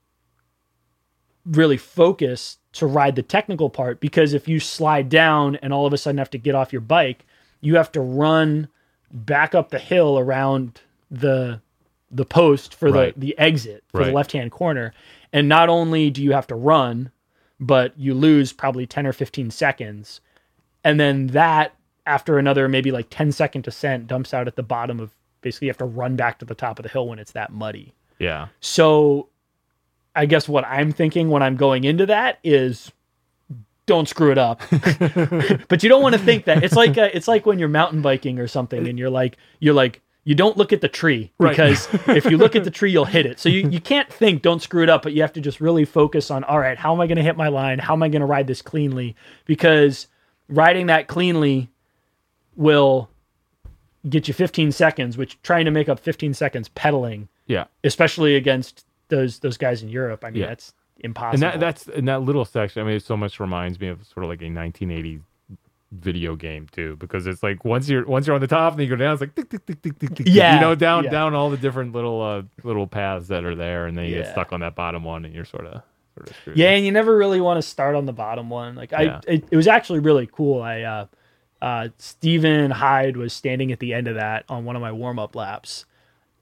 really focus to ride the technical part, because if you slide down and all of a sudden have to get off your bike, you have to run back up the hill around the the post for Right. the the exit for the Right. left hand corner. And not only do you have to run, but you lose probably ten or fifteen seconds. And then that, after another maybe like ten second descent, dumps out at the bottom of, basically you have to run back to the top of the hill when it's that muddy. yeah, So I guess what I'm thinking when I'm going into that is don't screw it up. But you don't want to think that. It's like uh, it's like when you're mountain biking or something and you're like you're like you don't look at the tree, Right. because if you look at the tree you'll hit it. So you, you can't think don't screw it up, but you have to just really focus on, all right, how am I going to hit my line? How am I going to ride this cleanly? Because riding that cleanly will get you fifteen seconds, which trying to make up fifteen seconds pedaling, yeah. especially against those those guys in Europe. I mean, Yeah. that's impossible. And that that's in that little section. I mean, it so much reminds me of sort of like a nineteen eighties video game too, because it's like once you're once you're on the top and then you go down, it's like tick, tick, tick, tick, tick, tick, Yeah, you know, down yeah. down all the different little uh little paths that are there, and then you Yeah. get stuck on that bottom one, and you're sort of sort of screwed. yeah, and you never really want to start on the bottom one. Like I, Yeah. it, it was actually really cool. I, uh, uh, Stephen Hyde was standing at the end of that on one of my warm up laps,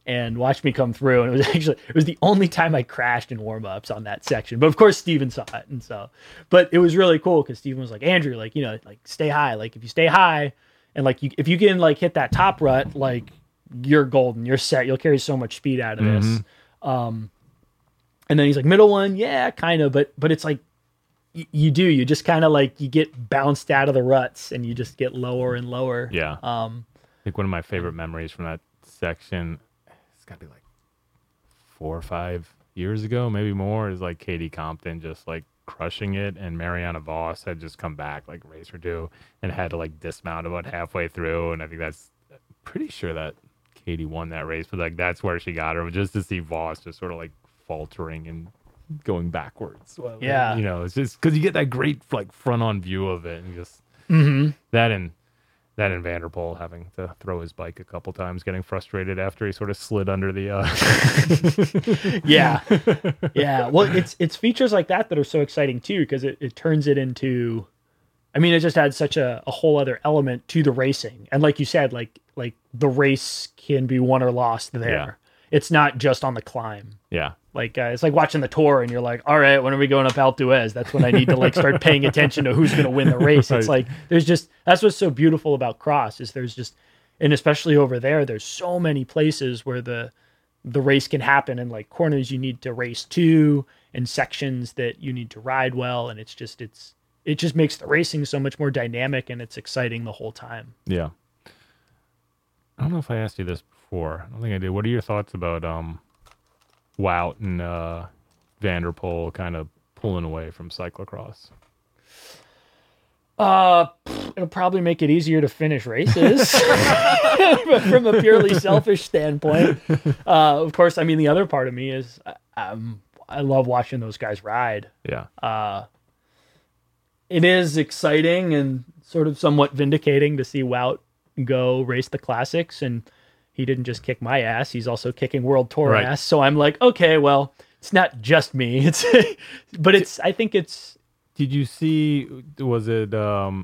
and watched me come through. And it was actually, it was the only time I crashed in warm-ups on that section. But of course, Steven saw it. And so, but it was really cool because Steven was like, Andrew, like, you know, like stay high. Like if you stay high and like, you, if you can like hit that top rut, like you're golden, you're set. You'll carry so much speed out of this. Mm-hmm. Um, and then he's like, middle one. Yeah, kind of. But, but it's like, y- you do, you just kind of like, you get bounced out of the ruts and you just get lower and lower. Yeah. Um, I think one of my favorite memories from that section, it's got to be like four or five years ago, maybe more, is like Katie Compton just like crushing it, and Mariana Voss had just come back like race or two and had to like dismount about halfway through. And I think that's pretty sure that Katie won that race, but like that's where she got her, but just to see Voss just sort of like faltering and going backwards. Well, yeah. You know, it's just because you get that great like front on view of it, and just mm-hmm. that and That and Vanderpool having to throw his bike a couple times, getting frustrated after he sort of slid under the. Uh... yeah, yeah. Well, it's it's features like that that are so exciting too, because it, it turns it into. I mean, it just adds such a, a whole other element to the racing, and like you said, like like the race can be won or lost there. Yeah. It's not just on the climb. Yeah. Like, uh, it's like watching the Tour and you're like, all right, when are we going up Alpe d'Huez? That's when I need to like start paying attention to who's going to win the race. It's Right. like, there's just, that's what's so beautiful about cross is there's just, and especially over there, there's so many places where the, the race can happen, and like corners you need to race to and sections that you need to ride well. And it's just, it's, it just makes the racing so much more dynamic, and it's exciting the whole time. Yeah. I don't know if I asked you this before. I don't think I did. What are your thoughts about, um, Wout and uh, Vanderpool kind of pulling away from cyclocross? Uh, it'll probably make it easier to finish races from a purely selfish standpoint. Uh, of course, I mean, the other part of me is um, I love watching those guys ride. Yeah. Uh, it is exciting and sort of somewhat vindicating to see Wout go race the classics, and he didn't just kick my ass, he's also kicking World Tour Right. ass. So I'm like, okay, well, it's not just me. It's, but it's, I think it's. Did you see, was it um,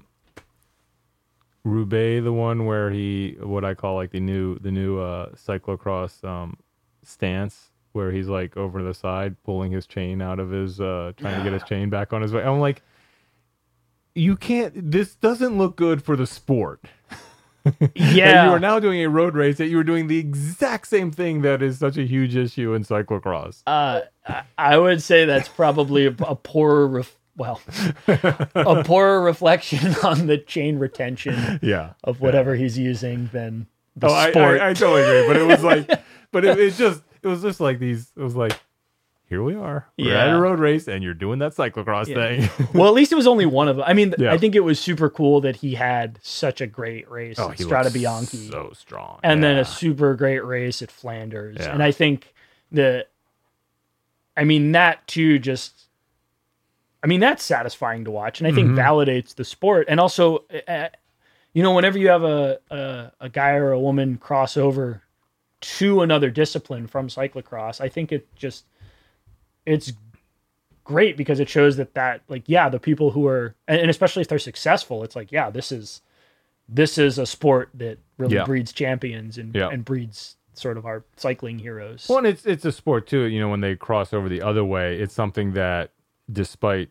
Roubaix, the one where he, what I call like the new, the new uh, cyclocross um, stance, where he's like over the side, pulling his chain out of his, uh, trying to get his chain back on his way. I'm like, you can't, this doesn't look good for the sport. Yeah. You are now doing a road race that you were doing the exact same thing that is such a huge issue in cyclocross. Uh, I- I would say that's probably a, a poorer, ref- well, a poorer reflection on the chain retention Yeah. of whatever he's using than the Oh, I, sport. I, I totally agree. But it was like, but it, it just, it was just like these, it was like, here we are. We're Yeah. at a road race and you're doing that cyclocross Yeah. thing. Well, at least it was only one of them. I mean, Yeah. I think it was super cool that he had such a great race Oh, at he Strada looks Bianchi. so strong. and then Yeah. a super great race at Flanders. Yeah. And I think the, I mean, that too, just, I mean, that's satisfying to watch. And I think Mhm. validates the sport. And also, uh, you know, whenever you have a, a, a guy or a woman cross over to another discipline from cyclocross, I think it just, it's great because it shows that that like, yeah, the people who are, and and especially if they're successful, it's like, yeah, this is, this is a sport that really Yeah. breeds champions and, Yeah. and breeds sort of our cycling heroes. Well, and it's it's a sport too. You know, when they cross over the other way, it's something that, despite,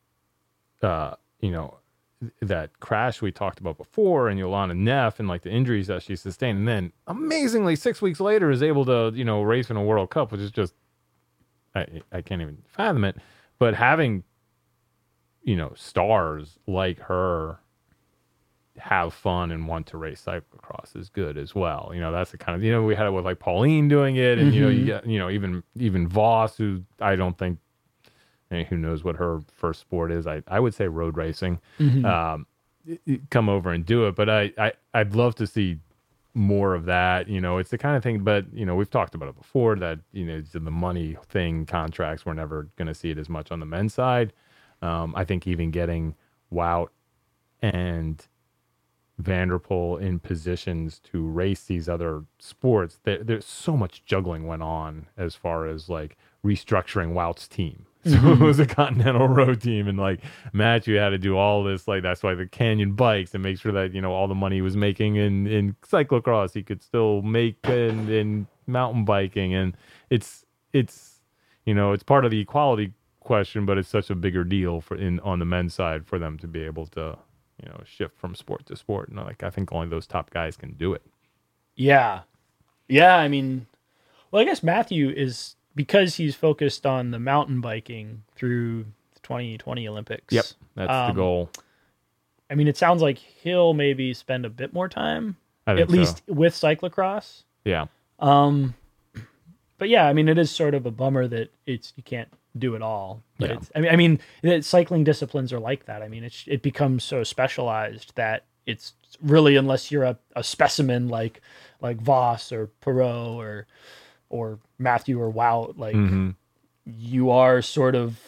uh, you know, that crash we talked about before, and Yolanda Neff and like the injuries that she sustained, and then amazingly six weeks later is able to, you know, race in a World Cup, which is just, I I can't even fathom it. But having, you know, stars like her have fun and want to race cyclocross is good as well. You know, that's the kind of, you know, we had it with like Pauline doing it, and you know, you get, you know, even even Voss, who I don't think, I mean, who knows what her first sport is. I, I would say road racing. Um, y- y- come over and do it, but I, I I'd love to see more of that. You know, it's the kind of thing. But you know, we've talked about it before that, you know, the money thing, contracts, we're never going to see it as much on the men's side. Um, I think even getting Wout and Vanderpool in positions to race these other sports, there, there's so much juggling went on as far as like restructuring Wout's team. So mm-hmm. it was a Continental road team, and like Matthew had to do all this. Like that's why the Canyon bikes and make sure that you know all the money he was making in in cyclocross he could still make in, in mountain biking, and it's it's you know it's part of the equality question, but it's such a bigger deal for in on the men's side for them to be able to you know shift from sport to sport. And like I think only those top guys can do it. Yeah, yeah. I mean, well, I guess Matthew is. Because he's focused on the mountain biking through the twenty twenty Olympics. Yep, that's um, the goal. I mean, it sounds like he'll maybe spend a bit more time, at so. least with cyclocross. Yeah. Um, but yeah, I mean, it is sort of a bummer that it's you can't do it all. But yeah. it's, I mean, I mean, the cycling disciplines are like that. I mean, it's it becomes so specialized that it's really unless you're a, a specimen like like Voss or Perot or. or Matthew or Wout, like mm-hmm. you are sort of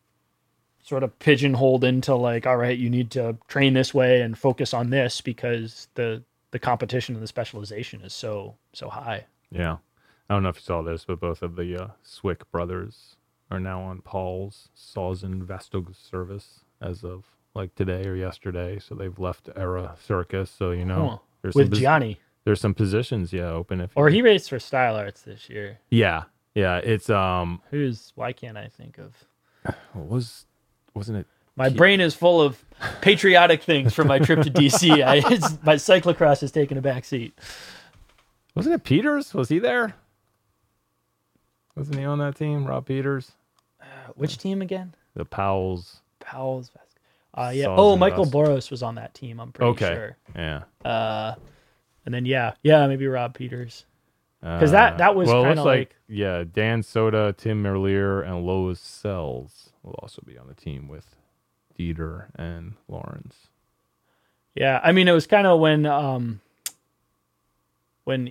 sort of pigeonholed into like, all right, you need to train this way and focus on this because the the competition and the specialization is so so high. Yeah. I don't know if you saw this, but both of the uh, Swick brothers are now on Paul's Sawzen Vestog service as of like today or yesterday. So they've left Era Circus. So, you know, huh. there's with some pos- Gianni. There's some positions, yeah, open. If or you... he raced for Style Arts this year. Yeah, yeah. It's um. Who's? Why can't I think of? What was, wasn't it? My brain is full of patriotic things from my trip to D C. I, it's, my cyclocross has taken a back seat. Wasn't it Peters? Was he there? Wasn't he on that team, Rob Peters? Uh, which team again? The Powell's. Powell's. Uh, yeah. Sawzen Oh, Michael Vest- Boros was on that team. I'm pretty okay. sure. Yeah. Uh, and then yeah, yeah, maybe Rob Peters. Because that, that was uh, well, kind it of looks like, like yeah, Dan Soda, Tim Merlier, and Lois Sells will also be on the team with Dieter and Lawrence. yeah. I mean, it was kind of when um when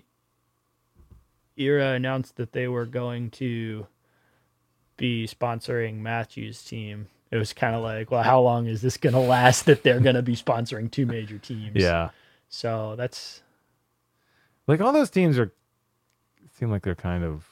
Era announced that they were going to be sponsoring Matthew's team. It was kind of like, well, how long is this going to last that they're going to be sponsoring two major teams? Yeah. So that's like all those teams are seem like they're kind of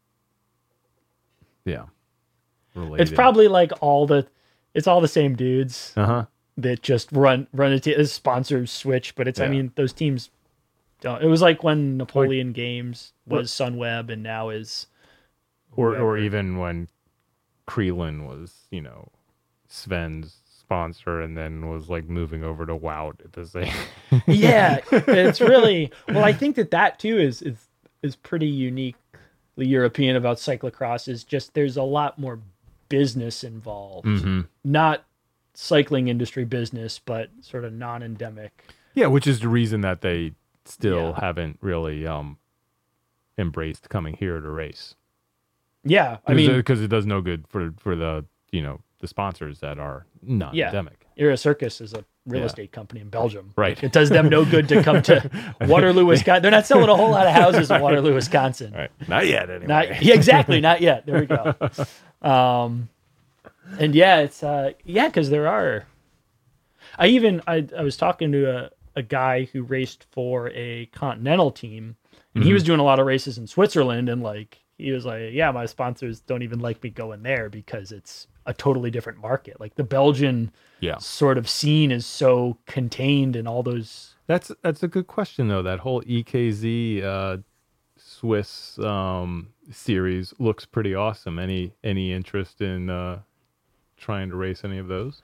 yeah related. It's probably like all the it's all the same dudes uh-huh. that just run run a team. Sponsors switch, but it's yeah. I mean those teams don't. It was like when Napoleon like, Games was Sunweb and now is or or even when Creelan was you know Sven's sponsor and then was like moving over to Wout at the same. Yeah, it's really well. I think that that too is is is pretty uniquely European about cyclocross. Is just there's a lot more business involved, mm-hmm. not cycling industry business, but sort of non-endemic. Yeah, which is the reason that they still yeah. haven't really um embraced coming here to race. Yeah, I mean, because it does no good for for the you know the sponsors that are non-endemic. Yeah. Era Circus is a real yeah. estate company in Belgium. Right. Like, it does them no good to come to Waterloo, Wisconsin. They're not selling a whole lot of houses in Waterloo, Wisconsin. Right. Not yet, anyway. Not, yeah, exactly. Not yet. There we go. Um, and yeah, it's, uh, yeah, because there are, I even, I, I was talking to a, a guy who raced for a Continental team, and mm-hmm. he was doing a lot of races in Switzerland, and like, he was like, yeah, my sponsors don't even like me going there because it's a totally different market. Like the Belgian yeah. sort of scene is so contained in all those. That's that's a good question though. That whole E K Z uh, Swiss um, series looks pretty awesome. Any any interest in uh, trying to race any of those?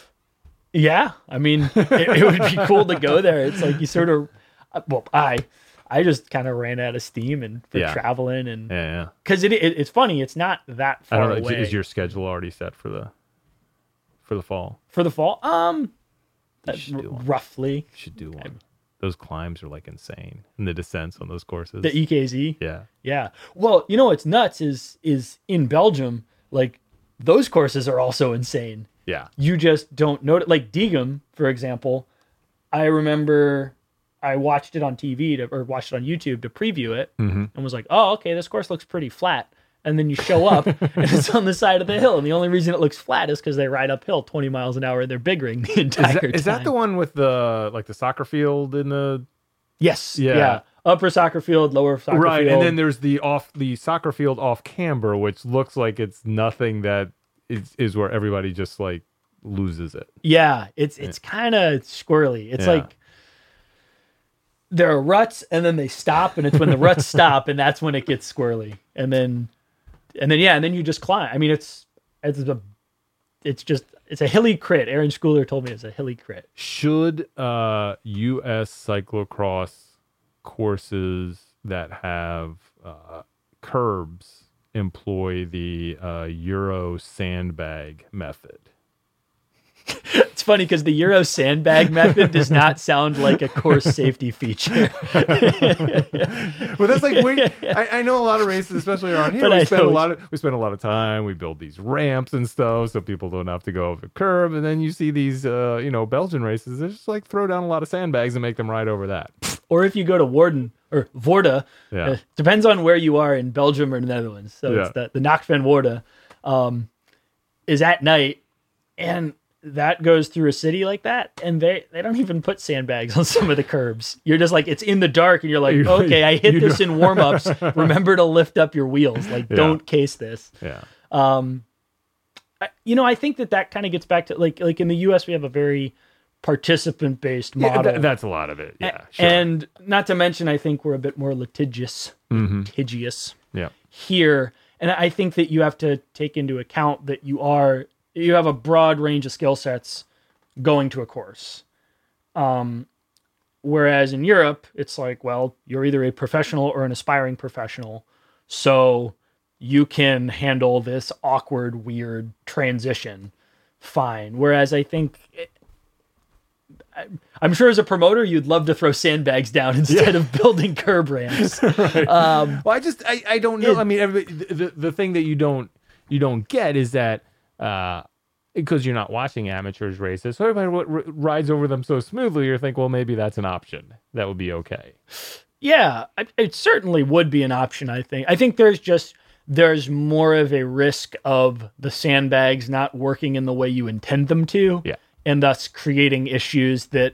Yeah, I mean, it, it would be cool to go there. It's like you sort of, well, I. I just kind of ran out of steam and for yeah. traveling and yeah, because it, it it's funny. It's not that far I don't know, away. Is your schedule already set for the for the fall? For the fall, um, uh, r- do roughly. You should do one. I'm, those climbs are like insane, and the descents on those courses. The E K Z. Yeah, yeah. Well, you know what's nuts is is in Belgium, like those courses are also insane. Yeah, you just don't know it. Like Diegem, for example, I remember. I watched it on T V to, or watched it on YouTube to preview it mm-hmm. and was like, oh, okay, this course looks pretty flat. And then you show up and it's on the side of the hill. And the only reason it looks flat is because they ride uphill twenty miles an hour and they're big ring the entire is that, time. Is that the one with the, like the soccer field in the... Yes. Yeah. yeah. Upper soccer field, lower soccer right, field. Right. And then there's the off the soccer field off camber, which looks like it's nothing that is, is where everybody just like loses it. Yeah, it's it's kind of squirrely. It's Yeah. like there are ruts and then they stop, and it's when the ruts stop and that's when it gets squirrely. And then and then yeah, and then you just climb. I mean, it's it's a it's just it's a hilly crit. Aaron Schooler told me it's a hilly crit. Should uh, U S cyclocross courses that have uh, curbs employ the uh, Euro sandbag method? It's funny because the Euro sandbag method does not sound like a course safety feature. Well, that's like we. I, I know a lot of races, especially around here. But We I spend a know- lot of we spend a lot of time. We build these ramps and stuff so people don't have to go over the curb. And then you see these, uh, you know, Belgian races. They just like throw down a lot of sandbags and make them ride over that. Or if you go to Warden or Vorda, Yeah. uh, depends on where you are in Belgium or the Netherlands. So Yeah. it's the, the Nacht van Woerden um, is at night, and that goes through a city like that, and they, they don't even put sandbags on some of the curbs. You're just like, it's in the dark, and you're like, You- okay, I hit you this don't- in warm-ups. Remember to lift up your wheels. Like, Yeah. don't case this. Yeah. Um, I, you know, I think that that kind of gets back to, like, like in the U S, we have a very participant-based Yeah, model. th- that's a lot of it. Yeah. A- Sure. And not to mention, I think we're a bit more litigious, Mhm. litigious Yeah. here. And I think that you have to take into account that you are, you have a broad range of skill sets going to a course. Um, whereas in Europe, it's like, well, you're either a professional or an aspiring professional. So you can handle this awkward, weird transition fine. Whereas I think, I'm sure as a promoter, you'd love to throw sandbags down instead of building curb ramps. Right. Um, Well, I just I, I don't know. It- I mean, everybody, the, the the thing that you don't you don't get is that uh, because you're not watching amateurs races, so everybody w- r- rides over them so smoothly. You think, well, maybe that's an option. That would be okay. Yeah, it, it certainly would be an option, I think. I think there's just there's more of a risk of the sandbags not working in the way you intend them to. Yeah. And thus creating issues that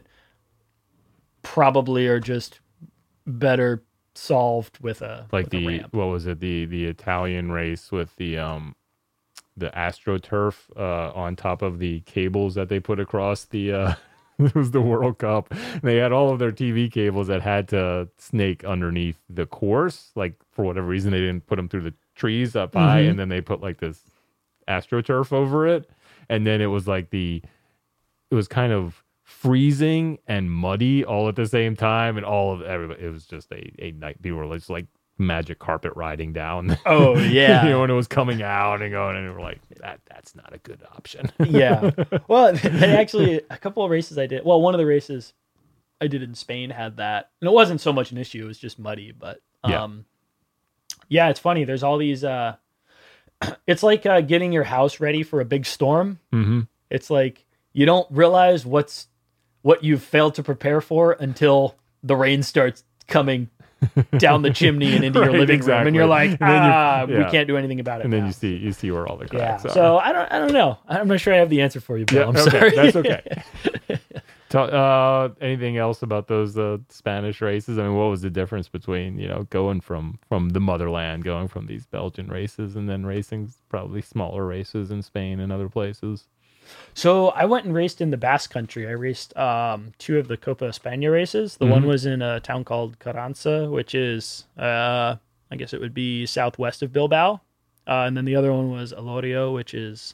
probably are just better solved with a Like with a the ramp. what was it the the Italian race with the um the AstroTurf uh, on top of the cables that they put across the. Uh, it was the World Cup. They had all of their T V cables that had to snake underneath the course. Like for whatever reason, they didn't put them through the trees up high, Mhm. and then they put like this AstroTurf over it, and then it was like the, it was kind of freezing and muddy all at the same time, and all of everybody. It was just a a night. People were just like magic carpet riding down. Oh yeah. you know, when it was coming out and going, and we were like, that that's not a good option. Yeah. Well, they actually, a couple of races I did. Well, one of the races I did in Spain had that. And it wasn't so much an issue. It was just muddy. But Yeah. um, yeah, it's funny. There's all these, uh, it's like uh, getting your house ready for a big storm. Mm-hmm. It's like you don't realize what's what you've failed to prepare for until the rain starts coming down the chimney and into your Right, living room. exactly. And you're like, And then you- ah, we yeah. can't do anything about it And then now. you see you see where all the Yeah. cracks are. So I don't I don't know. I'm not sure I have the answer for you, Bill. Yeah, I'm okay, sorry. that's okay. Ta- uh, anything else about those uh, Spanish races? I mean, what was the difference between, you know, going from from the motherland, going from these Belgian races, and then racing probably smaller races in Spain and other places? So I went and raced in the Basque Country. I raced um, two of the Copa España races. The one Mhm. was in a town called Carranza, which is, uh, I guess it would be southwest of Bilbao. Uh, and then the other one was Alorio, which is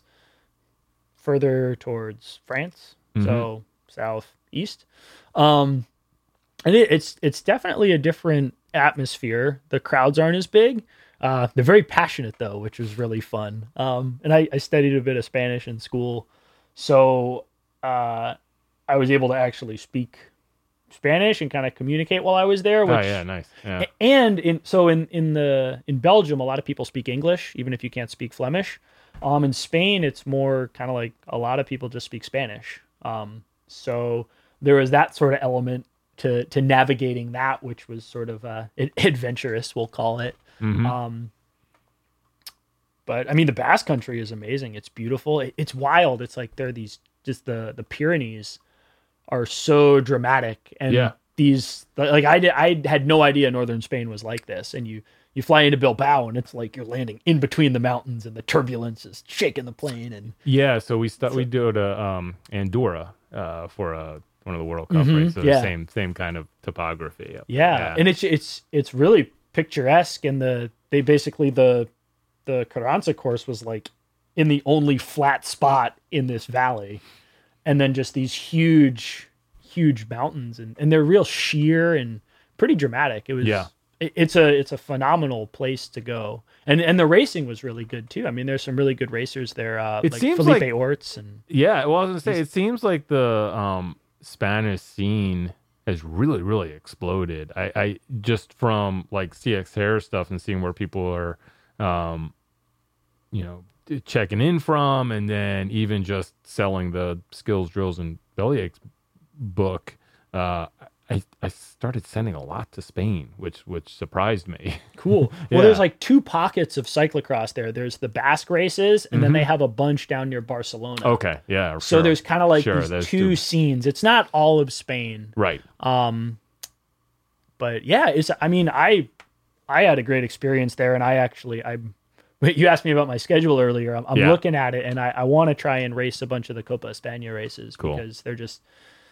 further towards France, so southeast. Um, and it, it's it's definitely a different atmosphere. The crowds aren't as big. Uh, they're very passionate though, which was really fun. Um, and I, I studied a bit of Spanish in school, so uh, I was able to actually speak Spanish and kind of communicate while I was there. Which, Oh yeah, nice. Yeah. and in so in in the in Belgium, a lot of people speak English, even if you can't speak Flemish. Um, in Spain, it's more kind of like a lot of people just speak Spanish. Um, so there was that sort of element to to navigating that, which was sort of uh, adventurous, we'll call it. Mhm. Um, but I mean, the Basque Country is amazing. It's beautiful. It, it's wild. It's like there are these just the the Pyrenees are so dramatic, and Yeah. these like I did I had no idea northern Spain was like this. And you you fly into Bilbao and it's like you're landing in between the mountains and the turbulence is shaking the plane. And yeah, so we st- we do to um, Andorra uh, for a, one of the World Cup Mhm, races. yeah. Same same kind of topography. yeah, yeah. and it's it's it's really picturesque. And the they basically the the Carranza course was like in the only flat spot in this valley, and then just these huge huge mountains, and, and they're real sheer and pretty dramatic. It was Yeah. it, it's a it's a phenomenal place to go. And and the racing was really good too. I mean, there's some really good racers there. Uh, It like seems Felipe like- Orts and Yeah, well, I was gonna say it seems like the um, Spanish scene has really, really exploded. I, I just from like C X Hair stuff and seeing where people are, um, you know, checking in from, and then even just selling the Skills, Drills, and Bellyaches book. Uh, I I started sending a lot to Spain, which which surprised me. cool. Yeah. Well, there's like two pockets of cyclocross there. There's the Basque races, and then Mhm. they have a bunch down near Barcelona. Okay, yeah. So sure. there's kind of like Sure, these those two, two. scenes. It's not all of Spain. right. Um, but yeah, it's. I mean, I I had a great experience there, and I actually I. You asked me about my schedule earlier. I'm, I'm Yeah. looking at it, and I, I want to try and race a bunch of the Copa España races Cool. because they're just.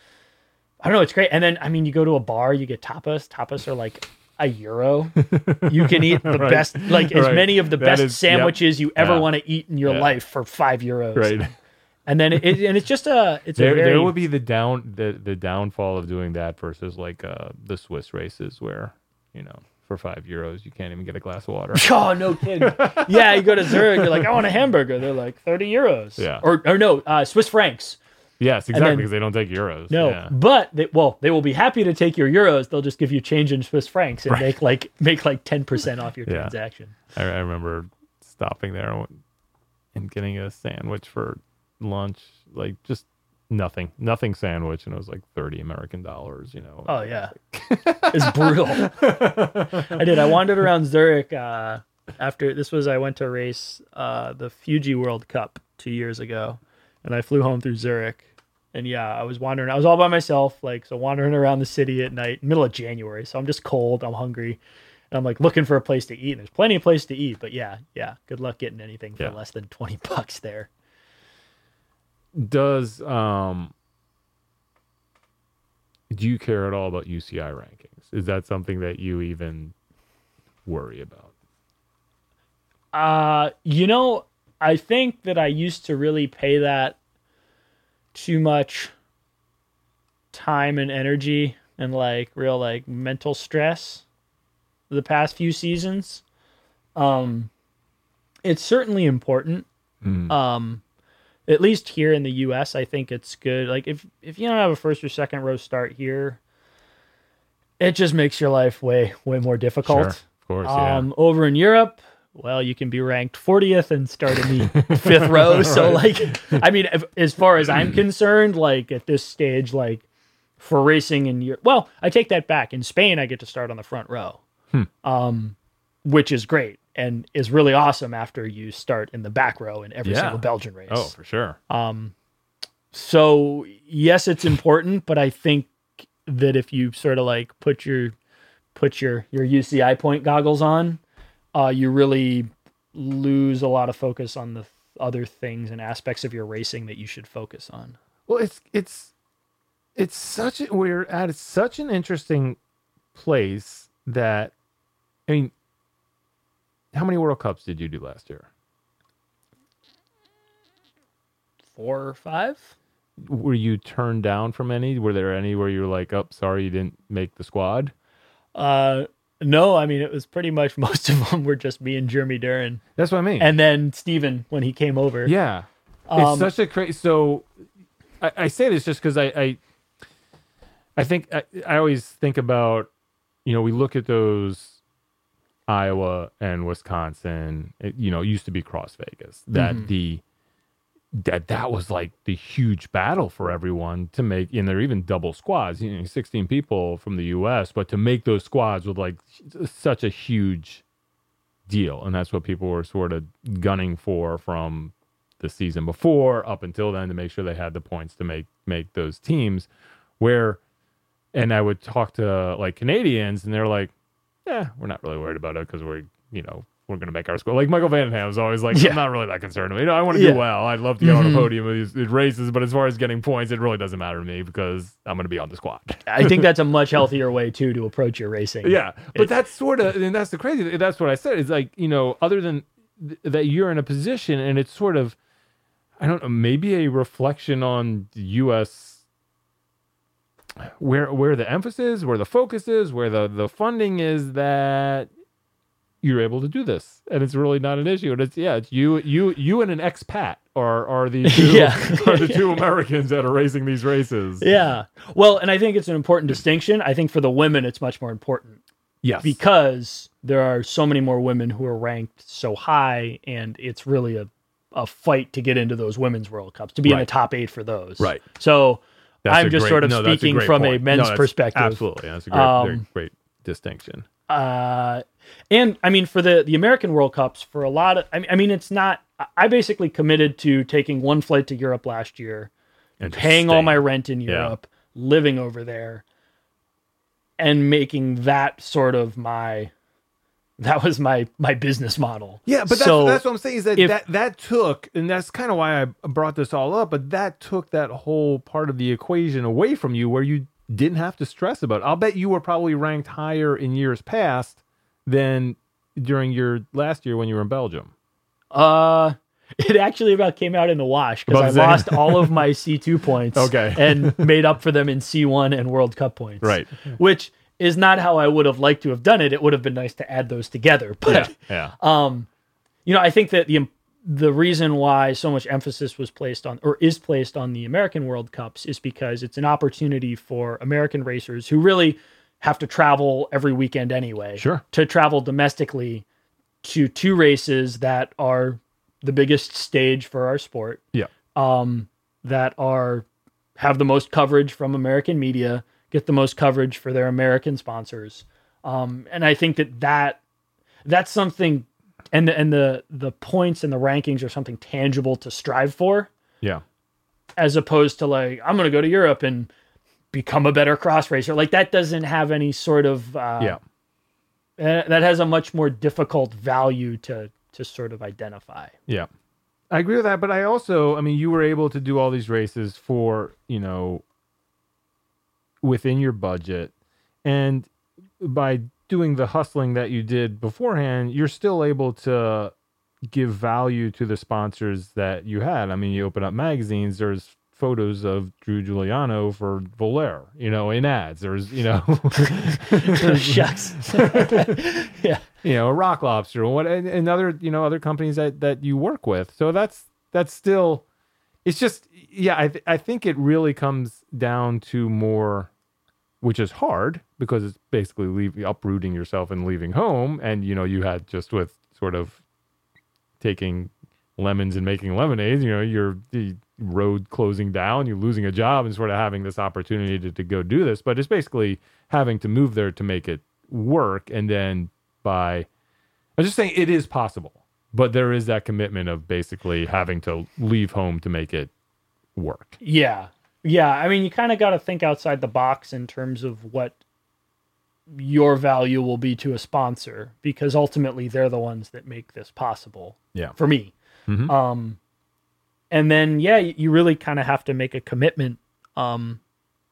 I don't know. It's great, and then I mean, you go to a bar, you get tapas. Tapas are like a euro. You can eat the Right. best, like as Right. many of the That best is- sandwiches you ever Yeah. want to eat in your Yeah. life for five euros. Right. And then it, and it's just a it's There, a very there would be the down the, the downfall of doing that versus like uh, the Swiss races where, you know, for five euros you can't even get a glass of water. Oh, no kidding. Yeah, you go to Zurich, you're like, I want a hamburger. They're like thirty euros. Yeah. Or, or no, uh, Swiss francs. Yes, exactly, then- because they don't take euros. No, Yeah. but they, well, they will be happy to take your euros. They'll just give you change in Swiss francs and Right. make like make like ten percent off your Yeah. transaction. I, I remember stopping there and getting a sandwich for lunch, like just nothing, nothing sandwich, and it was like thirty American dollars. You know. Oh yeah, it's brutal. I did. I wandered around Zurich uh, after this was. I went to race uh, the Fuji World Cup two years ago, and I flew home through Zurich. And yeah, I was wandering. I was all by myself, like so, wandering around the city at night, middle of January. So I'm just cold. I'm hungry, and I'm like looking for a place to eat. And there's plenty of place to eat, but yeah, yeah. Good luck getting anything for Yeah. less than twenty bucks there. Does um. Do you care at all about U C I rankings? Is that something that you even worry about? Uh, you know, I think that I used to really pay that too much time and energy and like real like mental stress the past few seasons. Um, it's certainly important. Mm. Um, at least here in the U S, I think it's good. Like if if you don't have a first or second row start here, it just makes your life way way more difficult. Sure, of course, yeah. Um, over in Europe, well, you can be ranked fortieth and start in the fifth row. So, like, I mean, if, as far as I'm concerned, like at this stage, like for racing in Europe, well, I take that back. In Spain, I get to start on the front row, Hmm. um, which is great and is really awesome after you start in the back row in every Yeah. single Belgian race. Oh, for sure. Um, so yes, it's important, but I think that if you sort of like put your put your your U C I point goggles on, uh, you really lose a lot of focus on the other things and aspects of your racing that you should focus on. Well, it's it's it's such a, we're at such an interesting place that I mean, how many World Cups did you do last year? Four or five? Were you turned down from any? Were there any where you were like, "Oh, sorry, you didn't make the squad"? Uh, no, I mean, it was pretty much most of them were just me and Jeremy Duran. That's what I mean. And then Steven when he came over. yeah, Um, it's such a crazy. So, I, I say this just because I, I, I think I, I always think about, you know, we look at those Iowa and Wisconsin. It, you know, it used to be Cross Vegas. That Mhm. the that that was like the huge battle for everyone to make. And they're even double squads. You know, sixteen people from the U S, but to make those squads was like such a huge deal, and that's what people were sort of gunning for from the season before up until then to make sure they had the points to make make those teams. Where, and I would talk to like Canadians, and they're like, eh, we're not really worried about it because we're, you know, we're going to make our score. Like Michael Vandenham was always like, Yeah. I'm not really that concerned. You know, I want to Yeah. do well. I'd love to get on Mhm. a podium in these, these races, but as far as getting points, it really doesn't matter to me because I'm going to be on the squad. I think that's a much healthier way too to approach your racing. Yeah, but It- that's sort of, and that's the crazy. That's what I said. It's like, you know, other than th- that, you're in a position, and it's sort of, I don't know, maybe a reflection on the U S where where the emphasis, where the focus is, where the the funding is, that you're able to do this, and it's really not an issue. And it's yeah, it's you you you and an expat are are the two, Yeah. are the two Americans that are racing these races. Yeah. Well, and I think it's an important distinction. I think for the women, it's much more important Yes. because there are so many more women who are ranked so high, and it's really a, a fight to get into those women's World Cups, to be in Right. the top eight for those. Right. So That's I'm a just great- sort of no, that's a speaking great from a point. men's No, that's- perspective. Absolutely. That's a great, Um, great, great distinction. Uh, and I mean, for the, the American World Cups, for a lot of, I mean, I mean, it's not, I basically committed to taking one flight to Europe last year, And paying all staying. my rent in Yeah. Europe, living over there, and making that sort of my, that was my, my business model. Yeah, but that's, So that's what I'm saying is that, if- that that took, and that's kind of why I brought this all up, but that took that whole part of the equation away from you where you didn't have to stress about it. I'll bet you were probably ranked higher in years past than during your last year when you were in Belgium. Uh, it actually about came out in the wash because About I to say- lost all of my C two points. Okay. And made up for them in C one and World Cup points. Right. Which is not how I would have liked to have done it. It would have been nice to add those together. But, yeah. um, you know, I think that the the reason why so much emphasis was placed on or is placed on the American World Cups is because it's an opportunity for American racers who really have to travel every weekend anyway. Sure. To travel domestically to two races that are the biggest stage for our sport, Yeah. um, that are have the most coverage from American media, get the most coverage for their American sponsors, um, and I think that that that's something, and the, and the the points and the rankings are something tangible to strive for, Yeah. as opposed to like I'm going to go to Europe and become a better cross racer. Like that doesn't have any sort of uh, Yeah. uh, that has a much more difficult value to to sort of identify. Yeah. I agree with that, but I also, I mean, you were able to do all these races for, you know, within your budget, and by doing the hustling that you did beforehand, you're still able to give value to the sponsors that you had. I mean, you open up magazines, there's photos of Drew Giuliano for Volair, you know, in ads. There's, you know, Shucks. Yeah. you know, Rock Lobster and what, and, and other, you know, other companies that, that you work with. So that's, that's still, it's just, yeah, I, th- I think it really comes down to more, which is hard because it's basically leave, uprooting yourself and leaving home. And, you know, you had just with sort of taking lemons and making lemonade, you know, you're the road closing down, you're losing a job and sort of having this opportunity to, to go do this. But it's basically having to move there to make it work. And then by, I'm just saying it is possible, but there is that commitment of basically having to leave home to make it work. Yeah. Yeah. I mean, you kind of got to think outside the box in terms of what your value will be to a sponsor, because ultimately they're the ones that make this possible. Yeah. For me. Mhm. Um, and then, yeah, you really kind of have to make a commitment. Um,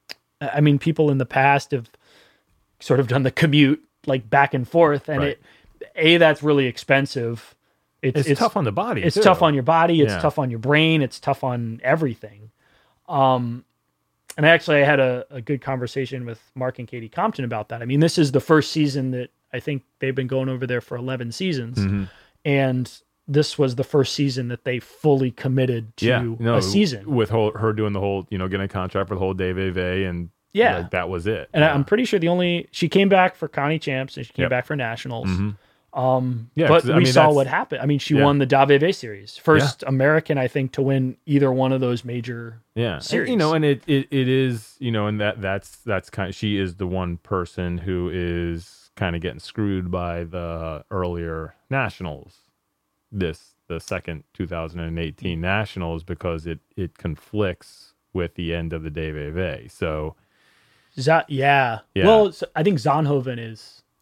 I mean, people in the past have sort of done the commute like back and forth, and Right. it, A, that's really expensive. It's, tough on the body. It's too. tough on your body. It's Yeah. tough on your brain. It's tough on everything. Um, and actually, I had a, a good conversation with Mark and Katie Compton about that. I mean, this is the first season that I think they've been going over there for eleven seasons. Mhm. And this was the first season that they fully committed to Yeah, no, a season. with whole, her doing the whole, you know, getting a contract for the whole D V V, and Yeah. like, that was it. And yeah. I'm pretty sure the only, she came back for Connie Champs and she came Yep. back for Nationals. Mhm. Um, Yeah, but 'cause, I we mean, saw that's- what happened. I mean, she Yeah. won the Da V V series. First American, I think, to win either one of those major. Yeah, and, series. you know, and it, it it is, you know, and that that's that's kind of, she is the one person who is kind of getting screwed by the earlier Nationals, this the second two thousand eighteen Nationals, because it it conflicts with the end of the D V V. So Z- yeah. Yeah. Well, s- I think Zonhoven is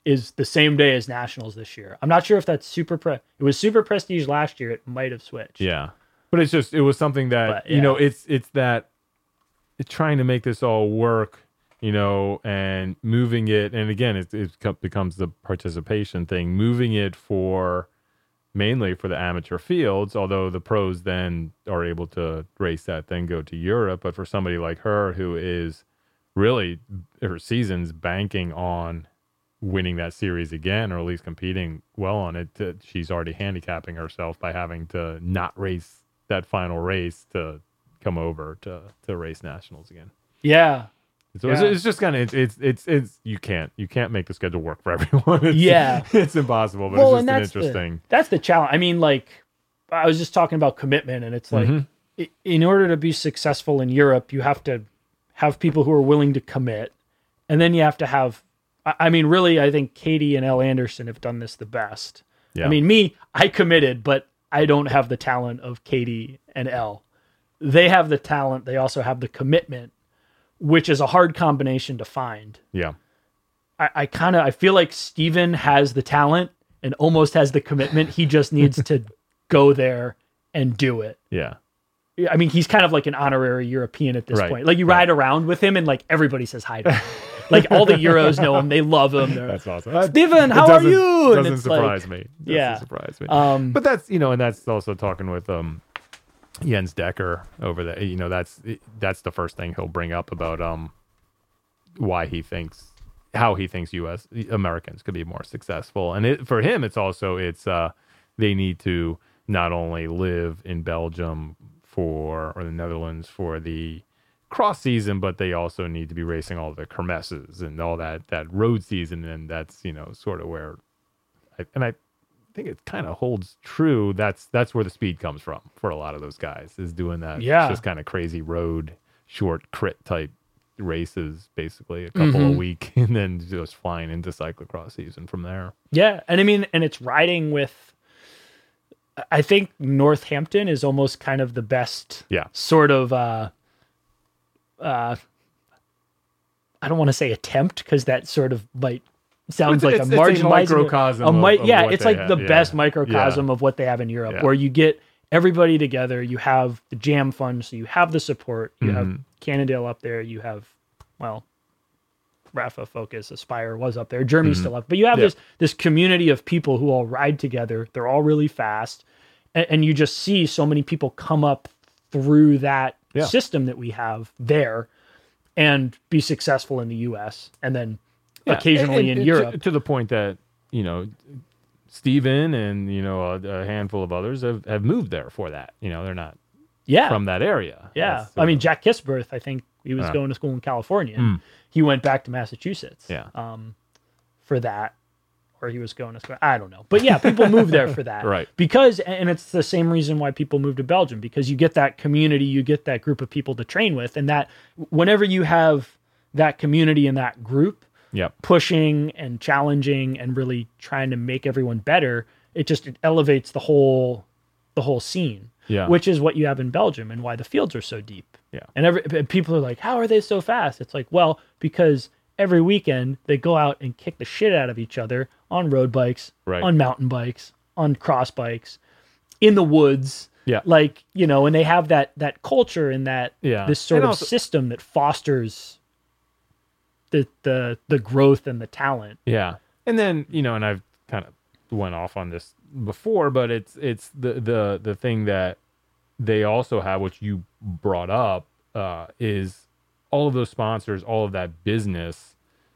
is the same day as nationals this year. I'm not sure if that's super pre. It was super prestige last year. It might have switched. Yeah, but it's just it was something that But, yeah. you know it's it's that it's trying to make this all work, you know, and moving it. And again, it it co- becomes the participation thing, moving it for mainly for the amateur fields. Although the pros then are able to race that, then go to Europe. But for somebody like her who is really her season's banking on winning that series again, or at least competing well on it, to, she's already handicapping herself by having to not race that final race to come over to to race nationals again. Yeah. So yeah. It's, it's just kind of it's, it's it's it's you can't you can't make the schedule work for everyone. It's, Yeah. it's impossible. But Well, it's and just an that's interesting. The, that's the challenge. I mean, like I was just talking about commitment, and it's like Mhm. i- in order to be successful in Europe, you have to have people who are willing to commit, and then you have to have. I I mean, really, I think Katie and Elle Anderson have done this the best. Yeah. I mean, me, I committed, but I don't have the talent of Katie and Elle. They have the talent. They also have the commitment, which is a hard combination to find. Yeah. I, I kind of I feel like Steven has the talent and almost has the commitment. He just needs to go there and do it. Yeah. I mean, he's kind of like an honorary European at this Right. point. Like you Right. ride around with him and like everybody says hi to him. Like all the Euros know him. They love him. They're, That's awesome. Uh, Steven, it how are doesn't- you? And Doesn't it's surprise like, me. Doesn't yeah. surprise me. Um, but that's you know, and that's also talking with um Jens Decker over there. You know, that's that's the first thing he'll bring up about um why he thinks how he thinks U S Americans could be more successful. And it, for him, it's also it's uh they need to not only live in Belgium for or the Netherlands for the cross season, but they also need to be racing all the kermesses and all that that road season. And that's you know sort of where I, and I think it kind of holds true. That's that's where the speed comes from for a lot of those guys, is doing that Yeah. just kind of crazy road short crit type races, basically a couple Mhm. a week, and then just flying into cyclocross season from there. yeah. And I mean, and it's riding with, I think Northampton is almost kind of the best Yeah. sort of, uh, uh, I don't want to say attempt because that sort of might sounds It's- like it's- a it's a marginalized microcosm a of- mi- of yeah, what it's they like have. the Yeah. best microcosm Yeah. of what they have in Europe, Yeah. where you get everybody together. You have the jam fund, so you have the support. You have Mhm. Cannondale up there. You have, well, Rafa, Focus, Aspire was up there. Jeremy's Mhm. still up, but you have Yeah. this this community of people who all ride together. They're all really fast, and, and you just see so many people come up through that Yeah. system that we have there, and be successful in the U S and then Yeah, occasionally and- in and Europe. to, to the point that you know Steven and you know a, a handful of others have, have moved there for that. You know, they're not yeah, from that area. yeah. That's I sort mean, of- Jack Kisberth, I think he was Uh. going to school in California. And Mm. he went back to Massachusetts. Yeah. Um, for that, or he was going to school. I don't know, but yeah, people move there for that, Right. Because, and it's the same reason why people move to Belgium, because you get that community, you get that group of people to train with, and that whenever you have that community and that group Yep. pushing and challenging and really trying to make everyone better, it just it elevates the whole the whole scene. Yeah. Which is what you have in Belgium and why the fields are so deep. Yeah. And every and people are like, how are they so fast? It's like, well, because every weekend they go out and kick the shit out of each other on road bikes, Right. on mountain bikes, on cross bikes, in the woods. Yeah. Like, you know, and they have that that culture and that Yeah. this sort And of also- system that fosters the the the growth and the talent. Yeah. And then, you know, and I've kind of went off on this before, but it's it's the the the thing that they also have, which you brought up, uh, is all of those sponsors, all of that business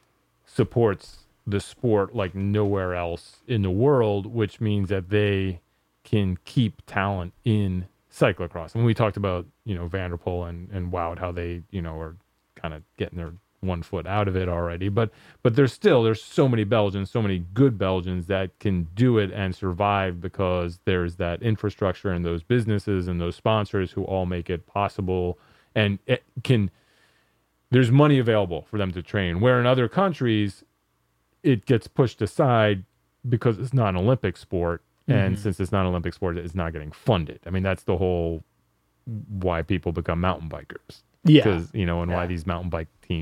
supports the sport like nowhere else in the world, which means that they can keep talent in cyclocross. And we talked about, you know, Vanderpool and, and Wout, how they, you know, are kind of getting their one foot out of it already. But but there's still, there's so many Belgians, so many good Belgians that can do it and survive because there's that infrastructure and those businesses and those sponsors who all make it possible and it can, there's money available for them to train. Where in other countries, it gets pushed aside because it's not an Olympic sport. And Mhm. since it's not an Olympic sport, it's not getting funded. I mean, that's the whole why people become mountain bikers. Yeah. Because, you know, and Yeah. why these mountain bike teams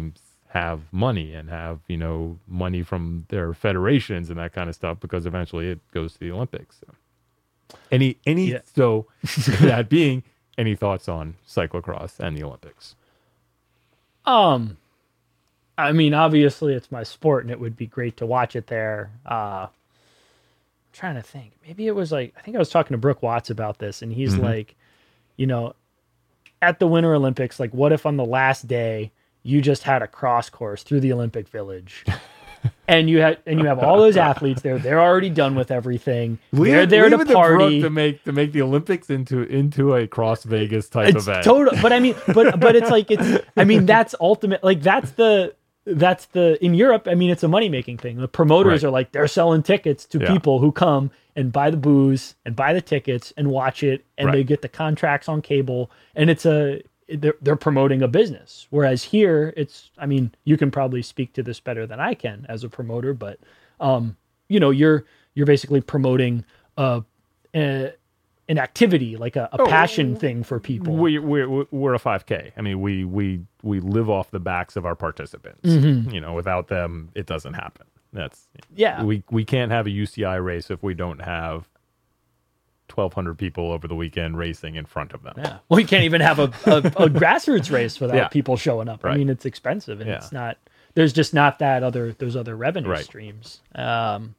have money and have, you know, money from their federations and that kind of stuff, because eventually it goes to the Olympics. So. Any, any, yeah. so that being, any thoughts on cyclocross and the Olympics? Um, I mean, obviously it's my sport and it would be great to watch it there. Uh, I'm trying to think, maybe it was like, I think I was talking to Brooke Watts about this, and he's mm-hmm. like, you know, at the Winter Olympics, like, what if on the last day you just had a cross course through the Olympic Village, and you had and you have all those athletes there? They're already done with everything. We they're had, there we to party to make to make the Olympics into into a Cross Vegas type it's event. Total, but I mean, but but it's like it's. I mean, that's ultimate. Like that's the that's the in Europe. I mean, it's a money making thing. The promoters right. are like they're selling tickets to yeah. people who come and buy the booze and buy the tickets and watch it, and right. they get the contracts on cable, and it's a. They're, they're promoting a business. Whereas here it's, I mean, you can probably speak to this better than I can as a promoter, but, um, you know, you're, you're basically promoting a, a an activity, like a, a oh, passion thing for people. We, we're, we're a five K. I mean, we, we, we live off the backs of our participants, mm-hmm. you know, without them, it doesn't happen. That's yeah. We, we can't have a U C I race if we don't have twelve hundred people over the weekend racing in front of them. Yeah. Well, you can't even have a, a, a grassroots race without yeah. people showing up. Right. I mean, it's expensive, and yeah. it's not, there's just not that other, those other revenue right. streams. Um,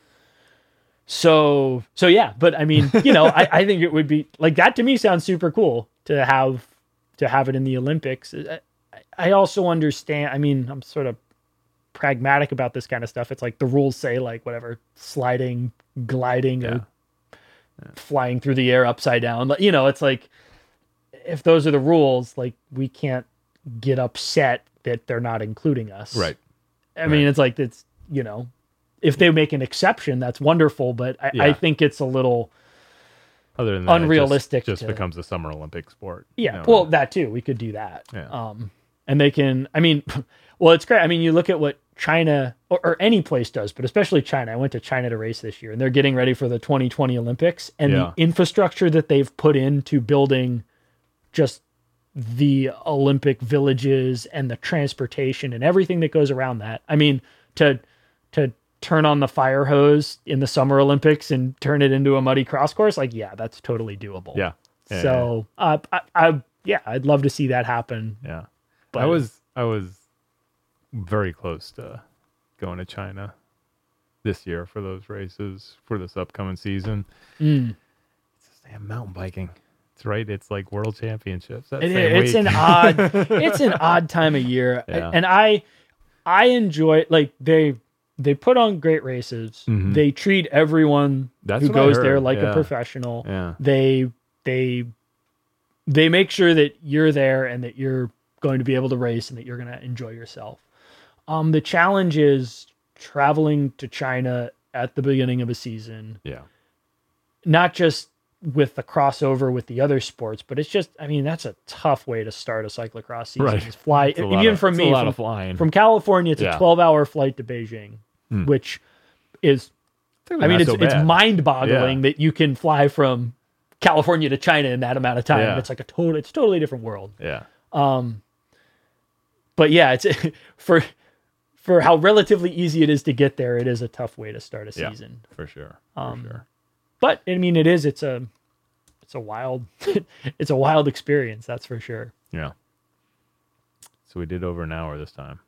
so, so yeah, but I mean, you know, I, I think it would be like, that to me sounds super cool to have, to have it in the Olympics. I, I also understand, I mean, I'm sort of pragmatic about this kind of stuff. It's like the rules say like whatever, sliding, gliding, yeah. or Yeah. flying through the air upside down. You know, it's like, if those are the rules, like we can't get upset that they're not including us. Right. I right. mean, it's like, it's, you know, if they make an exception, that's wonderful, but I, yeah. I think it's a little Other than that, unrealistic. It just, just to, becomes a summer Olympic sport. Yeah. You know? Well, that too, we could do that. Yeah. Um, and they can, I mean, well, it's great. I mean, you look at what China or, or any place does, but especially China. I went to China to race this year, and they're getting ready for the twenty twenty Olympics, and yeah. the infrastructure that they've put into building just the Olympic villages and the transportation and everything that goes around that. I mean, to, to turn on the fire hose in the Summer Olympics and turn it into a muddy cross course. Like, yeah, that's totally doable. Yeah. yeah so, yeah. Uh, I, I, yeah, I'd love to see that happen. Yeah. But I was, I was very close to going to China this year for those races for this upcoming season. Mm. It's just damn mountain biking. It's right. It's like World Championships. That it, same it's week. an odd, it's an odd time of year. Yeah. And I, I enjoy, like they, they put on great races. Mm-hmm. They treat everyone That's who what I goes heard. there like yeah. a professional. Yeah. They, they, they make sure that you're there and that you're going to be able to race and that you're going to enjoy yourself. Um, the challenge is traveling to China at the beginning of a season. Yeah. Not just with the crossover with the other sports, but it's just, I mean, that's a tough way to start a cyclocross season. Right. Is fly, even of, from me, a lot from, of flying. from California, it's yeah. a twelve hour flight to Beijing, hmm. which is, it's I mean, it's, so it's mind boggling yeah. that you can fly from California to China in that amount of time. Yeah. It's like a total, it's a totally different world. Yeah. Um, but yeah, it's for, for how relatively easy it is to get there, it is a tough way to start a yeah, season. For sure. For um, sure. But I mean, it is, it's a, it's a wild, it's a wild experience. That's for sure. Yeah. So we did over an hour this time.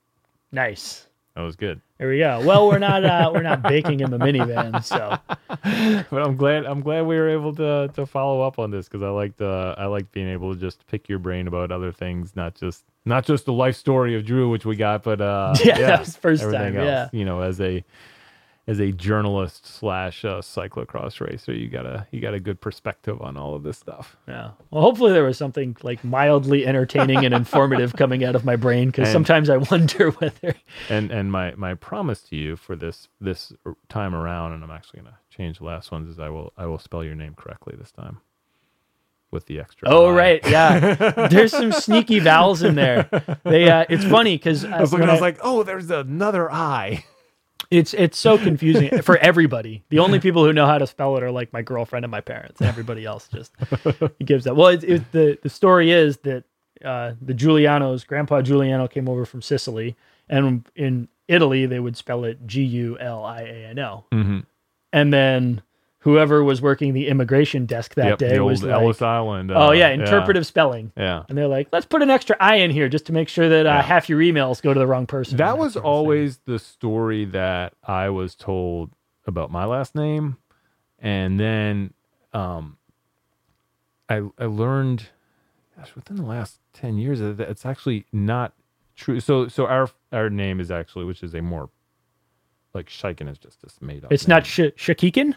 Nice. That was good. There we go. Well, we're not, uh, we're not baking in the minivan. So, but I'm glad, I'm glad we were able to, to follow up on this. Cause I liked, uh, I liked being able to just pick your brain about other things, not just, not just the life story of Drew, which we got, but, uh, yeah, yeah that was the first everything time. else, Yeah. You know, as a, as a journalist slash uh, cyclocross racer, you got a, you got a good perspective on all of this stuff. Yeah. Well, hopefully there was something like mildly entertaining and informative coming out of my brain. Cause and, sometimes I wonder whether, and, and my, my promise to you for this, this time around, and I'm actually going to change the last ones, is I will, I will spell your name correctly this time. With the extra. Oh, I. right. Yeah. There's some sneaky vowels in there. They, uh, it's funny because uh, I was looking, I was like, oh, there's another I. It's, it's so confusing for everybody. The only people who know how to spell it are like my girlfriend and my parents, and everybody else just gives that. Well, it, it, the, the story is that uh, the Giuliano's, Grandpa Giuliano came over from Sicily, and in Italy they would spell it G U L I A N O. Mm-hmm. And then whoever was working the immigration desk that yep, day the old was like, Ellis Island. Uh, oh yeah, interpretive yeah. spelling. Yeah. And they're like, let's put an extra I in here just to make sure that uh, Yeah. half your emails go to the wrong person. That was always the story that I was told about my last name. And then um, I I learned, gosh, within the last ten years, that it's actually not true. So so our our name is actually, which is a more, like Shiken is just this made up It's name. not Sh- Shakikin?